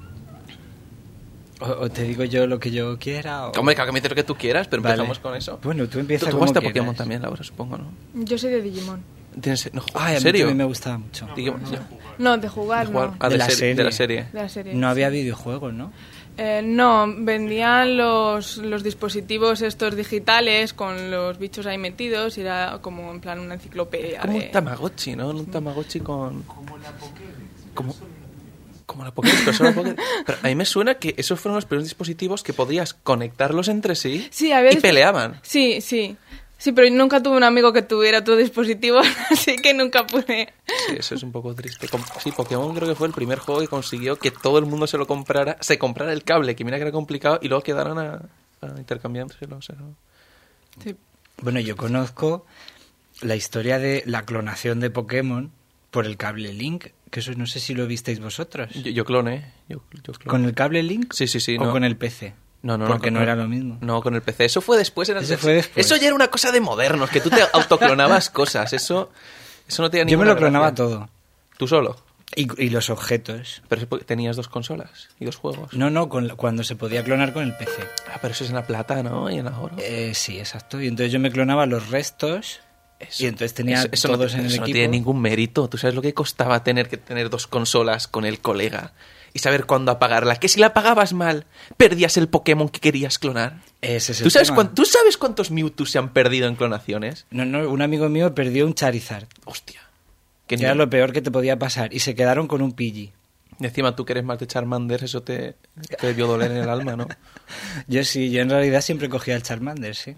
O, o te digo yo lo que yo quiera. O... Hombre, que me dices lo que tú quieras, pero Vale. empezamos con eso. Bueno, tú empiezas Tú como jugaste a quieras. Pokémon también, Laura, supongo, ¿no? Yo soy de Digimon. ¿Tienes... No, Ay, a ¿En mí serio? también me gustaba mucho. Digimon, yo- No, de jugar, De jugar. no. Ah, de, de, la serie, serie. de la serie. De la serie, No había sí. videojuegos, ¿no? Eh, no, vendían los, los dispositivos estos digitales con los bichos ahí metidos y era como en plan una enciclopedia. Como de... un Tamagotchi, ¿no? Un Tamagotchi con... Como la Pokédex. Como, como la Pokédex, pero solo la Pokédex. Pero a mí me suena que esos fueron los primeros dispositivos que podías conectarlos entre sí, Sí, había y disp- peleaban. Sí, sí. Sí, pero yo nunca tuve un amigo que tuviera otro dispositivo, así que nunca pude. Sí, eso es un poco triste. Com- Sí, Pokémon creo que fue el primer juego que consiguió que todo el mundo se lo comprara, se comprara el cable, que mira que era complicado, y luego quedaron a, a intercambiándoselo. O sea, ¿no? Sí. Bueno, yo conozco la historia de la clonación de Pokémon por el cable Link, que eso no sé si lo visteis vosotros. Yo, yo cloné. Yo, yo cloné. ¿Con el cable Link? Sí, sí, sí. ¿O no. con el P C? No, no, Porque no, no, era lo mismo. No, con el P C. Eso fue después. Era Eso fue después. Eso ya era una cosa de modernos, que tú te autoclonabas cosas. Eso, eso no tenía Yo me ninguna lo clonaba gracia. todo. ¿Tú solo? Y, y los objetos. Pero es porque tenías dos consolas y dos juegos. No, no, con la- cuando se podía clonar con el P C. Ah, pero eso es en la plata, ¿no? Y en la oro. Eh, sí, exacto. Y entonces yo me clonaba los restos y entonces tenía Eso, eso todos no, en el eso no equipo. tiene ningún mérito. ¿Tú sabes lo que costaba tener que tener dos consolas con el colega y saber cuándo apagarla? Que si la apagabas mal, perdías el Pokémon que querías clonar. Ese es el ¿Tú sabes, tema. cuán- ¿Tú sabes cuántos Mewtwo se han perdido en clonaciones? No, no, un amigo mío perdió un Charizard. Hostia. Que Que era ni- lo peor que te podía pasar. Y se quedaron con un Pidgey. Y encima tú que eres más de Charmander, eso te, te debió doler en el alma, ¿no? Yo sí, yo en realidad siempre cogía el Charmander, sí.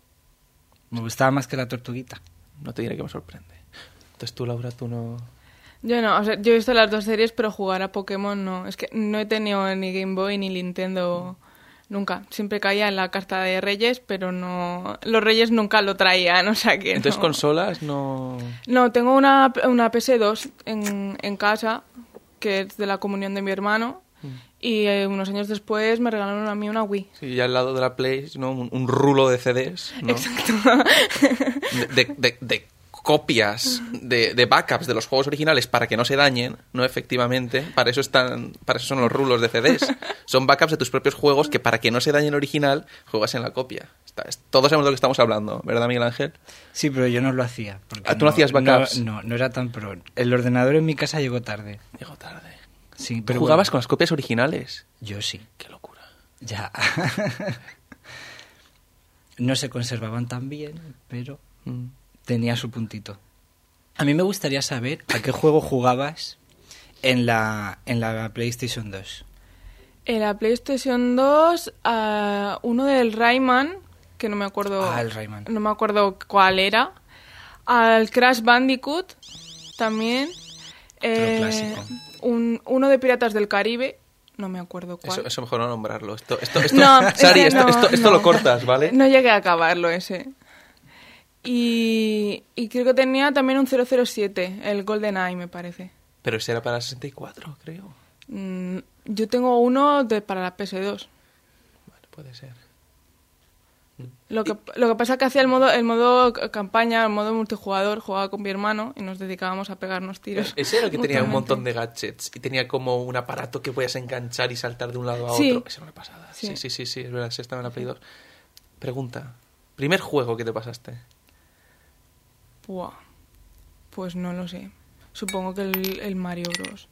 Me gustaba más que la tortuguita. No te diré que me sorprende. Entonces tú, Laura, tú no... Yo no, o sea, yo he visto las dos series, pero jugar a Pokémon no. Es que no he tenido ni Game Boy ni Nintendo nunca. Siempre caía en la carta de Reyes, pero no... Los Reyes nunca lo traían, o sea que Entonces no. consolas no... No, tengo una, una P S dos en, en casa, que es de la comunión de mi hermano, y eh, unos años después me regalaron a mí una Wii. Sí, ya al lado de la Play, ¿no? Un, un rulo de C Ds, ¿no? Exacto. De, de, de- de copias, de, de backups de los juegos originales para que no se dañen, no efectivamente. Para eso están, para eso son los rulos de C Ds. Son backups de tus propios juegos que para que no se dañe el original, juegas en la copia. Está- es- todos sabemos de lo que estamos hablando, ¿verdad, Miguel Ángel? Sí, pero yo no lo hacía. porque Ah, ¿tú no hacías backups? No, no, no era tan pro. El ordenador en mi casa llegó tarde. Llegó tarde. Sí, Pero pero jugabas bueno, con las copias originales. yo sí. Qué locura. Ya. No se conservaban tan bien, pero Mm. tenía su puntito. A mí me gustaría saber a qué juego jugabas en la, en la PlayStation dos. En la PlayStation dos, ah, uno del Rayman, que no me acuerdo... Ah, el Rayman. No me acuerdo cuál era. Al Crash Bandicoot, también. Otro clásico. Un, uno de Piratas del Caribe, no me acuerdo cuál. Eso, eso mejor no nombrarlo. Esto, esto, esto, No, Sari, ese esto, no, esto, esto no. lo cortas, ¿vale? No llegué a acabarlo ese. Y, y creo que tenía también un cero cero siete, el GoldenEye, me parece. Pero ese era para sesenta y cuatro, creo. Mm, yo tengo uno de, para la P S dos. Vale, puede ser. Lo que, lo que pasa es que hacía el modo, el modo campaña, el modo multijugador, jugaba con mi hermano y nos dedicábamos a pegarnos tiros. Ese era el que tenía un mutuamente. montón de gadgets y tenía como un aparato que podías enganchar y saltar de un lado a Sí. otro. Esa era una pasada. Sí, Sí. sí, sí, sí, es verdad, ese estaba en la Play dos. Pregunta, primer juego que te pasaste. Buah, pues no lo sé. Supongo que el, el Mario Bros.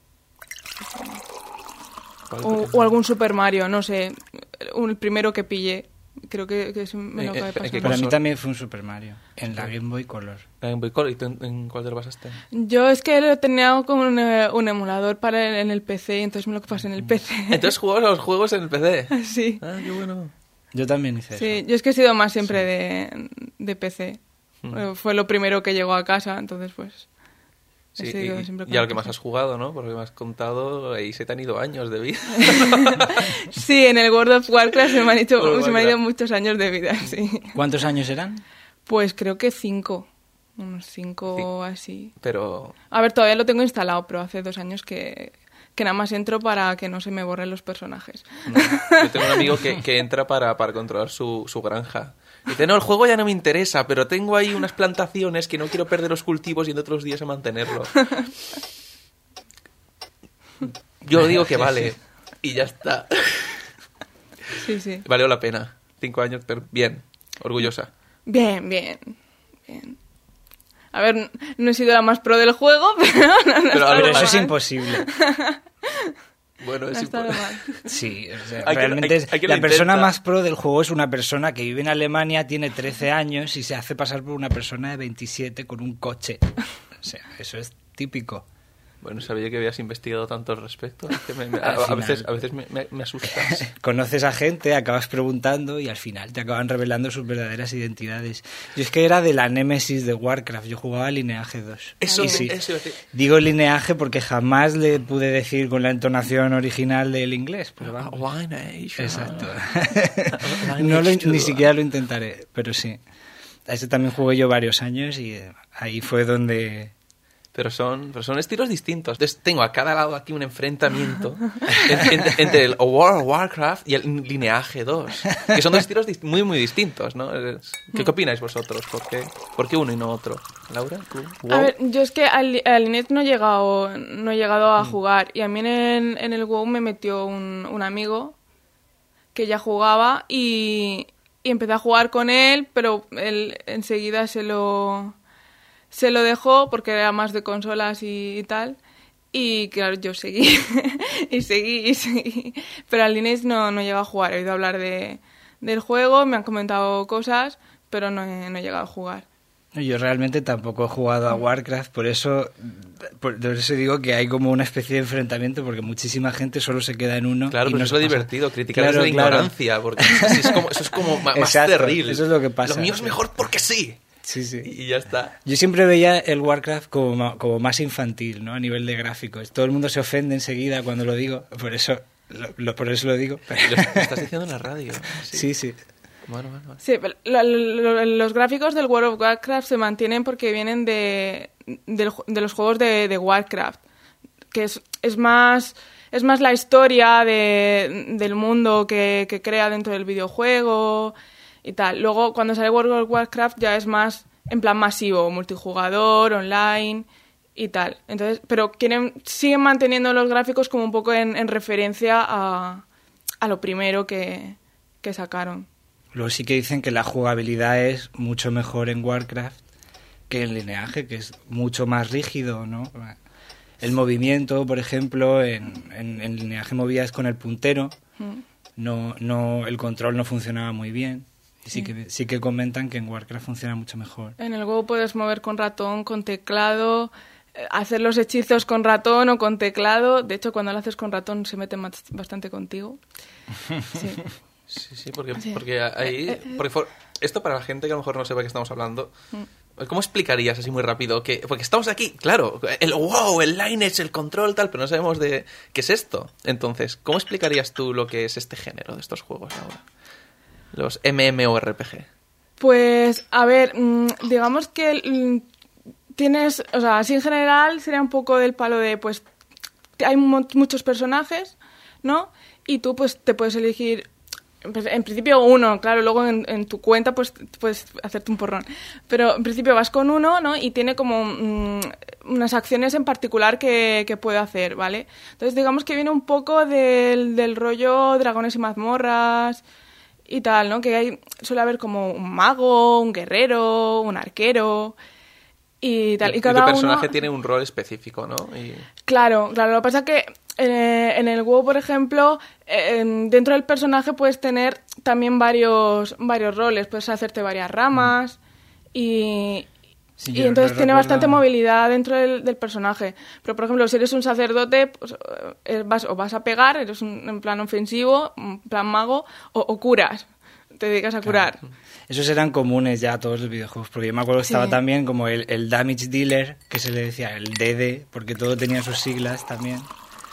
¿Cuál O, te- o algún Super Mario, no sé. Un- El primero que pillé. Creo que, que se me lo Eh, acaba de eh, pasar. ¿qué Para mí consola? también fue un Super Mario. En la Game Boy Color. La Game Boy Color. ¿Y tú en, en cuál te lo pasaste? Yo es que lo tenía como un, eh, un emulador para el- en el P C, y entonces me lo pasé en el P C. Entonces jugabas a los juegos en el P C. Sí. Ah, qué bueno. Yo también hice Sí, eso. yo es que he sido más siempre de, de P C. Mm. Eh, Fue lo primero que llegó a casa, entonces pues... he Sí, sido y, siempre con y a lo el que P más C. has jugado, ¿no? Porque me has contado, ahí se te han ido años de vida. Sí, en el World of Warcraft se me han, hecho, World of se me han ido Warcraft. muchos años de vida, sí. ¿Cuántos años eran? Pues creo que cinco. Unos cinco o así. Pero A ver, todavía lo tengo instalado, pero hace dos años que, que nada más entro para que no se me borren los personajes. no, yo tengo un amigo que, que entra para, para controlar su, su granja. Dice, no, el juego ya no me interesa, pero tengo ahí unas plantaciones que no quiero perder los cultivos yendo otros días a mantenerlo. Yo digo que vale. Y ya está. Sí, sí. Valió la pena. Cinco años, pero bien. Orgullosa. Bien, bien. Bien. A ver, no he sido la más pro del juego, pero... No, no pero pero eso es imposible. Bueno, es no está imposible. mal. Sí, o sea, hay realmente que, hay, hay que la persona intenta. más pro del juego es una persona que vive en Alemania, tiene trece años y se hace pasar por una persona de veintisiete con un coche. O sea, eso es típico. Bueno, sabía que habías investigado tanto al respecto. Es que me, me, a, a veces, a veces me, me, me asustas. Conoces a gente, acabas preguntando y al final te acaban revelando sus verdaderas identidades. Yo es que era de la némesis de Warcraft, yo jugaba a Lineage dos. Eso, y sí, eso. Digo Lineage porque jamás le pude decir con la entonación original del inglés. Pero vamos. Lineage. Exacto. No lo, ni siquiera lo intentaré, pero sí. A ese también jugué yo varios años y ahí fue donde... Pero son, pero son estilos distintos. Entonces tengo a cada lado aquí un enfrentamiento entre, entre, entre el World of Warcraft y el Lineage dos, que son dos estilos dist- muy, muy distintos, ¿no? ¿Qué, qué opináis vosotros? ¿Por qué, ¿Por qué uno y no otro? ¿Laura? ¿Tú? ¿Wow? A ver, yo es que al, al Lineage no he llegado, no he llegado a mm. jugar. Y a mí en, en el WoW me metió un, un amigo que ya jugaba y, y empecé a jugar con él, pero él enseguida se lo... Se lo dejó porque era más de consolas y, y tal. Y claro, yo seguí. y seguí y seguí. Pero al Lineage no, no he llegado a jugar. He oído hablar de, del juego, me han comentado cosas, pero no he, no he llegado a jugar. Yo realmente tampoco he jugado a Warcraft, por eso, por eso digo que hay como una especie de enfrentamiento, porque muchísima gente solo se queda en uno. Claro, y pero no eso es lo pasa. divertido, criticar Claro, desde la claro. ignorancia, porque eso es como, eso es como más Exacto, terrible. Eso es lo que pasa. Lo mío es mejor porque sí. Sí, sí. Y ya está. Yo siempre veía el Warcraft como, como más infantil, ¿no? A nivel de gráficos. Todo el mundo se ofende enseguida cuando lo digo, por eso lo, lo, por eso lo digo. Lo, lo estás diciendo en la radio. Sí, sí. sí. Bueno, bueno, bueno. Sí, pero lo, lo, los gráficos del World of Warcraft se mantienen porque vienen de, de, de los juegos de, de Warcraft, que es, es más... Es más la historia de, del mundo que, que crea dentro del videojuego y tal. Luego, cuando sale World of Warcraft ya es más en plan masivo, multijugador, online y tal. Entonces, pero quieren siguen manteniendo los gráficos como un poco en, en referencia a, a lo primero que, que sacaron. Luego sí que dicen que la jugabilidad es mucho mejor en Warcraft que en Lineage, que es mucho más rígido, ¿no? El movimiento, por ejemplo, en, en, en Lineage movías con el puntero, mm. no, no, el control no funcionaba muy bien. Y sí, sí, que, sí que comentan que en Warcraft funciona mucho mejor. En el WoW puedes mover con ratón, con teclado, hacer los hechizos con ratón o con teclado. De hecho, cuando lo haces con ratón se mete bastante contigo. Sí, sí, sí porque, sí. porque ahí... Porque for, esto para la gente que a lo mejor no sepa de qué estamos hablando... Mm. ¿Cómo explicarías así muy rápido? Que, porque estamos aquí, claro, el wow, el Lineage, el control, tal, pero no sabemos de qué es esto. Entonces, ¿cómo explicarías tú lo que es este género de estos juegos ahora? Los MMORPG. Pues, a ver, digamos que tienes, o sea, así en general sería un poco del palo de, pues, hay muchos personajes, ¿no? Y tú, pues, te puedes elegir... En principio uno, claro, luego en, en tu cuenta pues puedes hacerte un porrón. Pero en principio vas con uno, ¿no? Y tiene como mmm, unas acciones en particular que, que puede hacer, ¿vale? Entonces digamos que viene un poco del, del rollo dragones y mazmorras y tal, ¿no? Que hay, suele haber como un mago, un guerrero, un arquero y tal. Y, y cada tu personaje uno... tiene un rol específico, ¿no? Y... Claro, claro. Lo que pasa es que eh, en el WoW, por ejemplo, eh, dentro del personaje puedes tener también varios varios roles. Puedes hacerte varias ramas y, sí, y entonces tiene bastante movilidad dentro del, del personaje. Pero, por ejemplo, si eres un sacerdote, pues, eh, vas, o vas a pegar, eres un, en plan ofensivo, en plan mago, o, o curas. Te dedicas a curar. Claro. Esos eran comunes ya a todos los videojuegos, porque yo me acuerdo que estaba sí. también como el, el Damage Dealer, que se le decía el D D, porque todo tenía sus siglas también.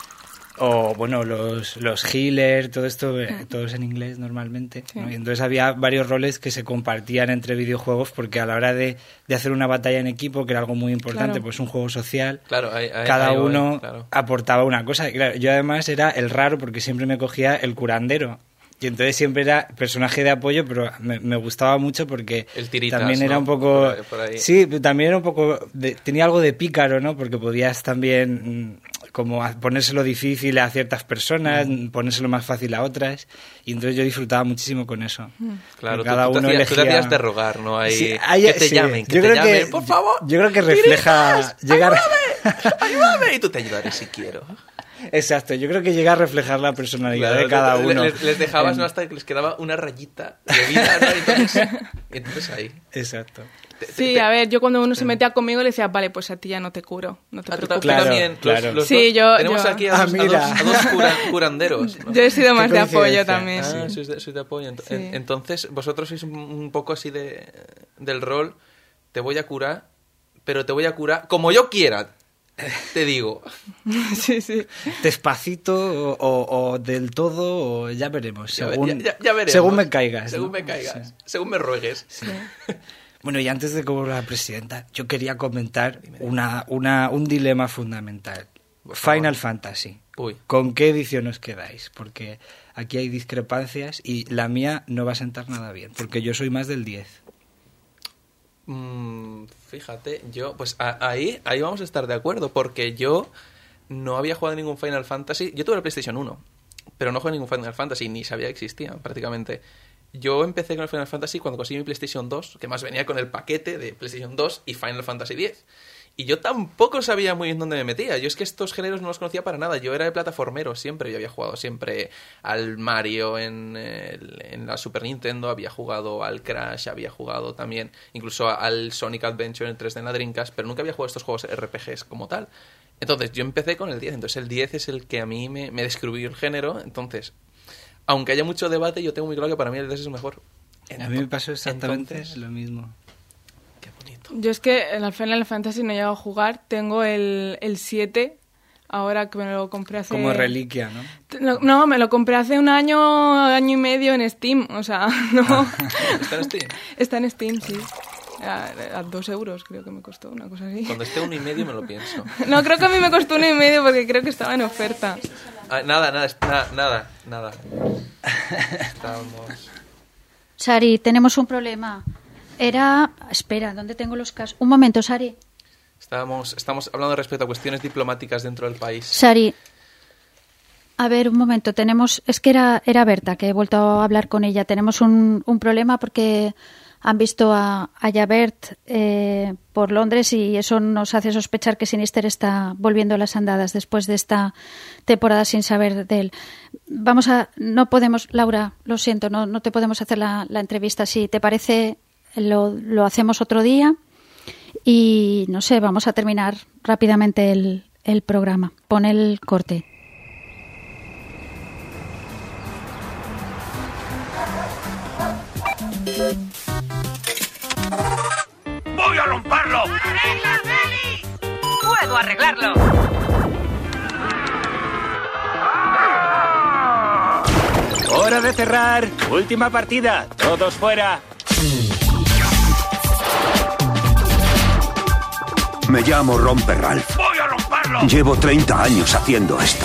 O, bueno, los, los healers, todo esto, eh, todos en inglés normalmente. Sí. ¿no? Y entonces había varios roles que se compartían entre videojuegos, porque a la hora de, de hacer una batalla en equipo, que era algo muy importante, claro. pues un juego social, claro, hay, hay, cada hay, hay, uno claro. aportaba una cosa. Y claro, yo además era el raro, porque siempre me cogía el curandero. Y entonces siempre era personaje de apoyo, pero me, me gustaba mucho porque el tiritas, también era ¿no? un poco... Por ahí, por ahí. Sí, también era un poco... De, tenía algo de pícaro, ¿no? Porque podías también como ponérselo difícil a ciertas personas, mm. ponérselo más fácil a otras, y entonces yo disfrutaba muchísimo con eso. Claro, cada tú, tú, uno te hacías, elegía... tú te hacías de rogar, ¿no? Ahí, sí, hay, que te sí. llamen, que yo te creo llamen, que, por favor. Yo, yo creo que refleja... ¡Tiritas! llegar... ¡Ayúdame! ¡Ayúdame! Y tú te ayudaré si quiero. Exacto, yo creo que llega a reflejar la personalidad claro, de cada uno. Les, les dejabas ¿no? hasta que les quedaba una rayita de vida, ¿no? Y entonces, y entonces ahí. Exacto. Sí, a ver, yo cuando uno se metía conmigo le decía, vale, pues a ti ya no te curo, no te ah, preocupes. Claro, también, claro. Los, los sí, dos, yo, tenemos yo. aquí a dos, ah, a dos, a dos cura, curanderos. ¿no? Yo he sido más de apoyo también. Ah, sí. sois, de, sois de apoyo. Sí. Entonces, vosotros sois un, un poco así de del rol, te voy a curar, pero te voy a curar como yo quiera. Te digo. Sí, sí. Despacito o, o, o del todo, o ya veremos. Según, ya, ya, ya veremos. Según me caigas. Según ¿no? me caigas. Sí. Según me ruegues. Sí. Bueno, y antes de cobrar la presidenta, yo quería comentar una, una, un dilema fundamental. Final Fantasy. Uy. ¿Con qué edición os quedáis? Porque aquí hay discrepancias y la mía no va a sentar nada bien, porque yo soy más del diez. Mm, fíjate, yo, pues a, ahí, ahí vamos a estar de acuerdo, porque yo no había jugado ningún Final Fantasy. Yo tuve la PlayStation uno, pero no jugué ningún Final Fantasy, ni sabía que existía prácticamente. Yo empecé con el Final Fantasy cuando conseguí mi PlayStation dos, que más venía con el paquete de PlayStation dos y Final Fantasy diez. Y yo tampoco sabía muy bien dónde me metía. Yo es que estos géneros no los conocía para nada. Yo era de plataformero siempre. Yo había jugado siempre al Mario en, el, en la Super Nintendo. Había jugado al Crash. Había jugado también incluso al Sonic Adventure en tres D en la Dreamcast. Pero nunca había jugado estos juegos R P Gs como tal. Entonces yo empecé con el diez. Entonces el diez es el que a mí me, me descubrió el género. Entonces, aunque haya mucho debate, yo tengo muy claro que para mí el diez es mejor. Entonces, a mí me pasó exactamente entonces, lo mismo. Yo es que en el Final Fantasy no he llegado a jugar. Tengo el, el siete, ahora que me lo compré hace... Como reliquia, ¿no? No, no me lo compré hace un año, año y medio en Steam. O sea, no... ¿Está en Steam? Está en Steam, sí. A, a dos euros creo que me costó, una cosa así. Cuando esté uno y medio me lo pienso. No, creo que a mí me costó uno y medio porque creo que estaba en oferta. Ah, nada, nada, nada, nada, nada. Estamos... Sari, tenemos un problema. Era... Espera, ¿dónde tengo los casos? Un momento, Sari. Estábamos, estamos hablando respecto a cuestiones diplomáticas dentro del país. Sari, a ver, un momento. Tenemos... Es que era, era Berta, que he vuelto a hablar con ella. Tenemos un, un problema porque han visto a, a Javert eh, por Londres y eso nos hace sospechar que Sinister está volviendo a las andadas después de esta temporada sin saber de él. Vamos a... No podemos... Laura, lo siento, no, no te podemos hacer la, la entrevista. Si te parece... Lo, lo hacemos otro día y, no sé, vamos a terminar rápidamente el, el programa. Pon el corte. ¡Voy a romperlo! ¡Arregla, Félix! ¡Puedo arreglarlo! ¡Hora de cerrar! ¡Última partida! ¡Todos fuera! Me llamo Romper Ralph. ¡Voy a romperlo! Llevo treinta años haciendo esto.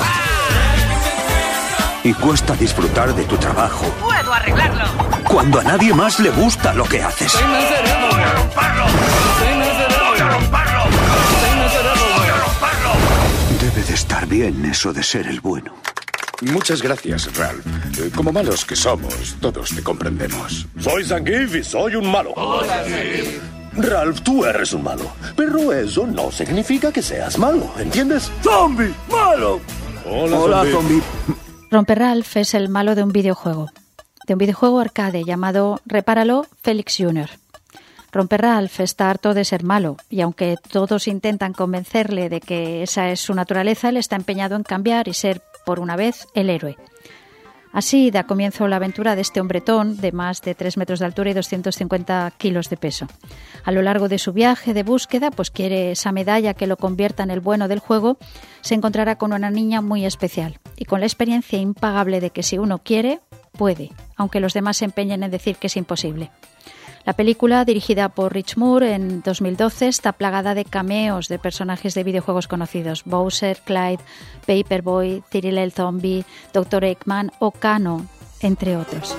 Y cuesta disfrutar de tu trabajo. ¡Puedo arreglarlo! Cuando a nadie más le gusta lo que haces. ¡Voy a romperlo! ¡Voy a romperlo! ¡Voy a romperlo! Debe de estar bien eso de ser el bueno. Muchas gracias, Ralph. Como malos que somos, todos te comprendemos. Soy Zangief y soy un malo. Hola, Zangief. Ralph, tú eres un malo, pero eso no significa que seas malo, ¿entiendes? ¡Zombie! ¡Malo! Hola, Hola zombie. Romper Ralph es el malo de un videojuego, de un videojuego arcade llamado Repáralo, Félix junior Romper Ralph está harto de ser malo y aunque todos intentan convencerle de que esa es su naturaleza, él está empeñado en cambiar y ser, por una vez, el héroe. Así da comienzo la aventura de este hombretón de más de tres metros de altura y doscientos cincuenta kilos de peso. A lo largo de su viaje de búsqueda, pues quiere esa medalla que lo convierta en el bueno del juego, se encontrará con una niña muy especial y con la experiencia impagable de que si uno quiere, puede, aunque los demás se empeñen en decir que es imposible. La película, dirigida por Rich Moore en dos mil doce, está plagada de cameos de personajes de videojuegos conocidos: Bowser, Clyde, Paperboy, Cyril el Zombie, doctor Eggman o Kano, entre otros.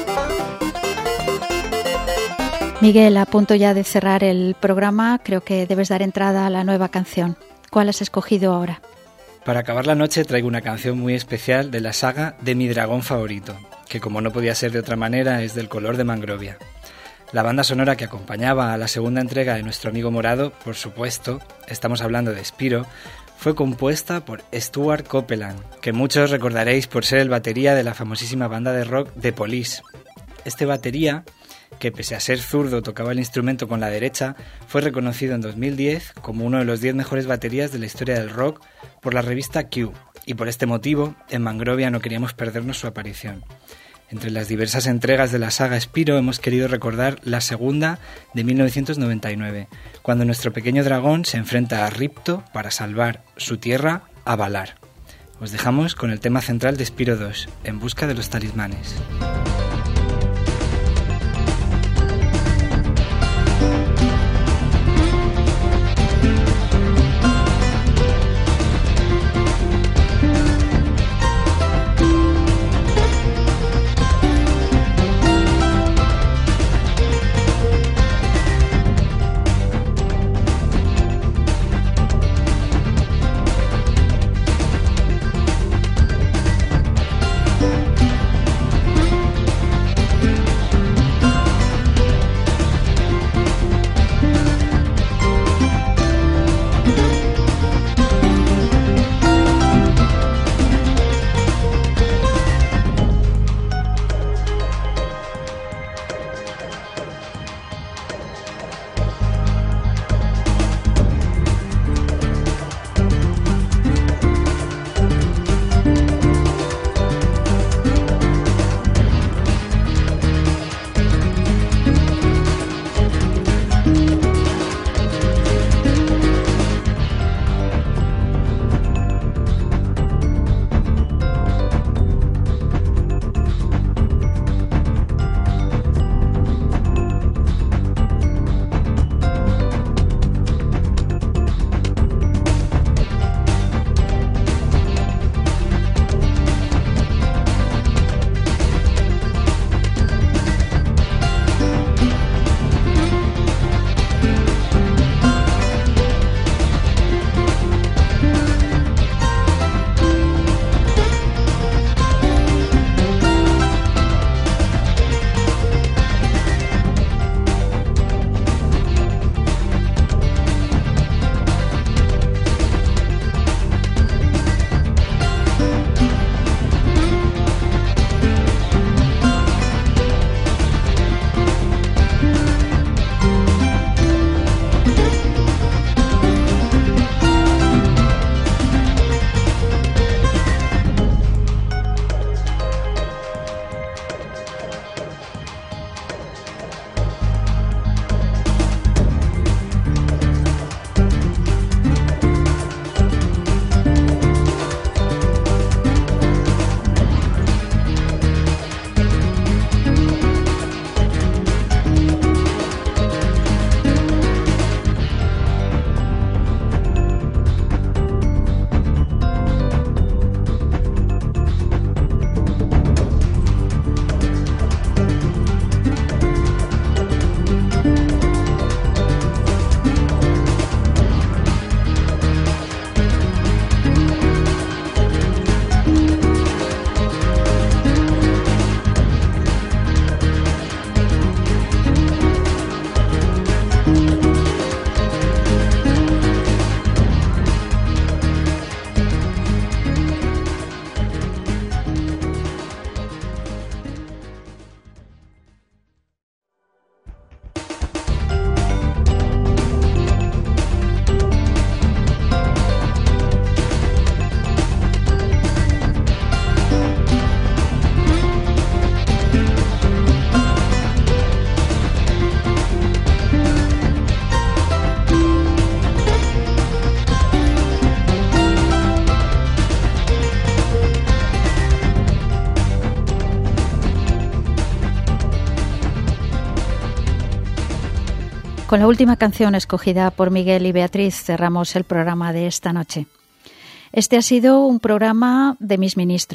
Miguel, a punto ya de cerrar el programa, creo que debes dar entrada a la nueva canción. ¿Cuál has escogido ahora? Para acabar la noche traigo una canción muy especial de la saga de mi dragón favorito, que como no podía ser de otra manera es del color de Mangrovia. La banda sonora que acompañaba a la segunda entrega de nuestro amigo morado, por supuesto, estamos hablando de Spyro, fue compuesta por Stuart Copeland, que muchos recordaréis por ser el batería de la famosísima banda de rock The Police. Este batería, que pese a ser zurdo tocaba el instrumento con la derecha, fue reconocido en dos mil diez como uno de los diez mejores baterías de la historia del rock por la revista Q, y por este motivo, en Mangrovia no queríamos perdernos su aparición. Entre las diversas entregas de la saga Spyro hemos querido recordar la segunda de mil novecientos noventa y nueve, cuando nuestro pequeño dragón se enfrenta a Ripto para salvar su tierra a Valar. Os dejamos con el tema central de Spyro dos, En busca de los talismanes. Con la última canción escogida por Miguel y Beatriz cerramos el programa de esta noche. Este ha sido un programa de mis ministros,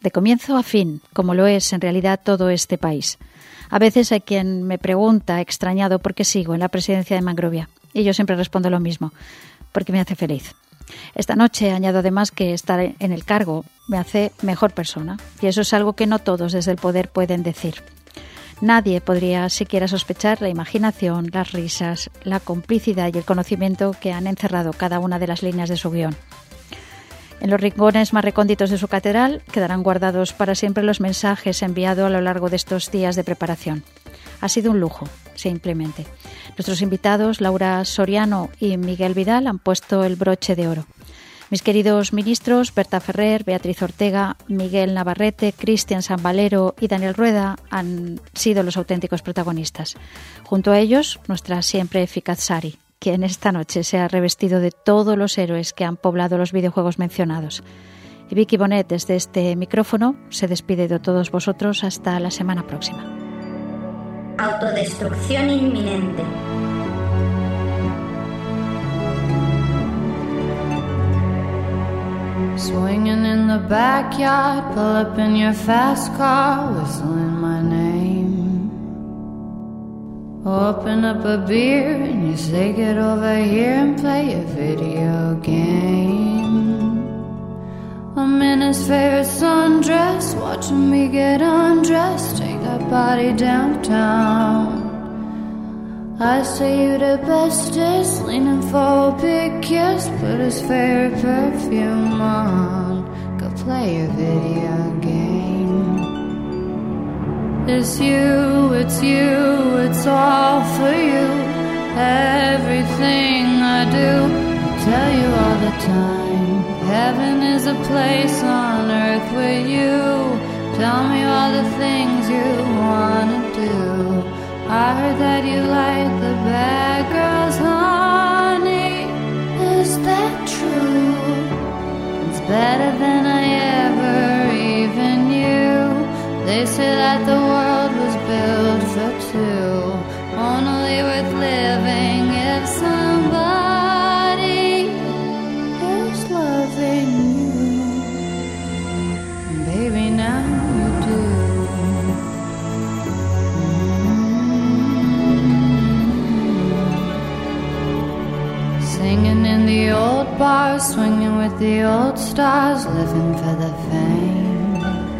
de comienzo a fin, como lo es en realidad todo este país. A veces hay quien me pregunta, extrañado, por qué sigo en la presidencia de Mangrovia. Y yo siempre respondo lo mismo, porque me hace feliz. Esta noche añado además que estar en el cargo me hace mejor persona, y eso es algo que no todos desde el poder pueden decir. Nadie podría siquiera sospechar la imaginación, las risas, la complicidad y el conocimiento que han encerrado cada una de las líneas de su guión. En los rincones más recónditos de su catedral quedarán guardados para siempre los mensajes enviados a lo largo de estos días de preparación. Ha sido un lujo, simplemente. Nuestros invitados, Laura Soriano y Miguel Vidal, han puesto el broche de oro. Mis queridos ministros, Berta Ferrer, Beatriz Ortega, Miguel Navarrete, Cristian Sambalero y Daniel Rueda han sido los auténticos protagonistas. Junto a ellos, nuestra siempre eficaz Sari, quien esta noche se ha revestido de todos los héroes que han poblado los videojuegos mencionados. Y Vicky Bonet, desde este micrófono, se despide de todos vosotros hasta la semana próxima. Autodestrucción inminente. Swinging in the backyard, pull up in your fast car, whistling my name. Open up a beer and you say get over here and play a video game. I'm in his favorite sundress, watching me get undressed, take that body downtown. I say you the bestest, leaning for a big kiss, put his favorite perfume on, go play a video game. It's you, it's you, it's all for you. Everything I do, I tell you all the time. Heaven is a place on earth with you. Tell me all the things you wanna do. I heard that you like the bad girls, honey. Is that true? It's better than I ever even knew. They say that the world was built for two, only worth living if somebody is loving you. Baby, now you do. Singing in the old bars, swinging with the old stars, living for the fame.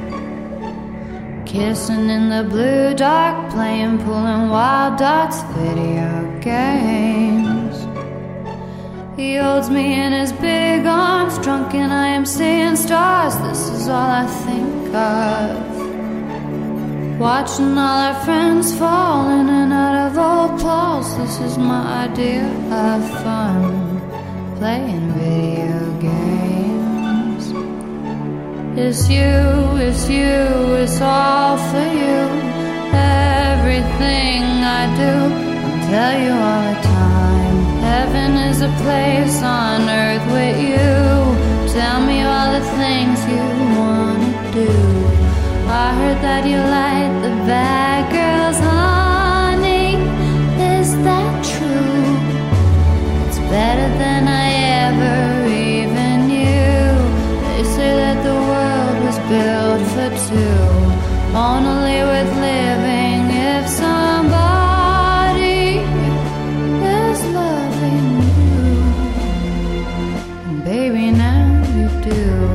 Kissing in the blue dark, playing pool and wild dots, video games. He holds me in his big arms, drunk and I am seeing stars. This is all I think of. Watching all our friends fall in and out of old Pauls. This is my idea of fun, playing video games. It's you, it's you, it's all for you. Everything I do, I'll tell you all the time. Heaven is a place on earth with you. Tell me all the things you wanna do. I heard that you like the bad girls, honey. Is that true? It's better than I ever even knew. They say that the world was built for two, only worth living if somebody is loving you. And baby, now you do.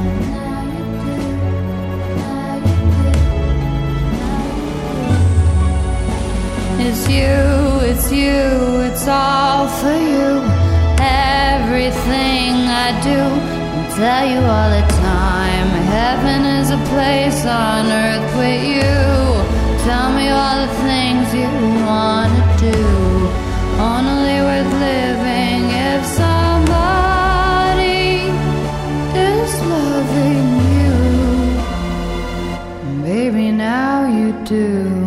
It's you, it's you, it's all for you. Everything I do, I tell you all the time. Heaven is a place on earth with you. Tell me all the things you wanna do. Only worth living if somebody is loving you. Baby, now you do.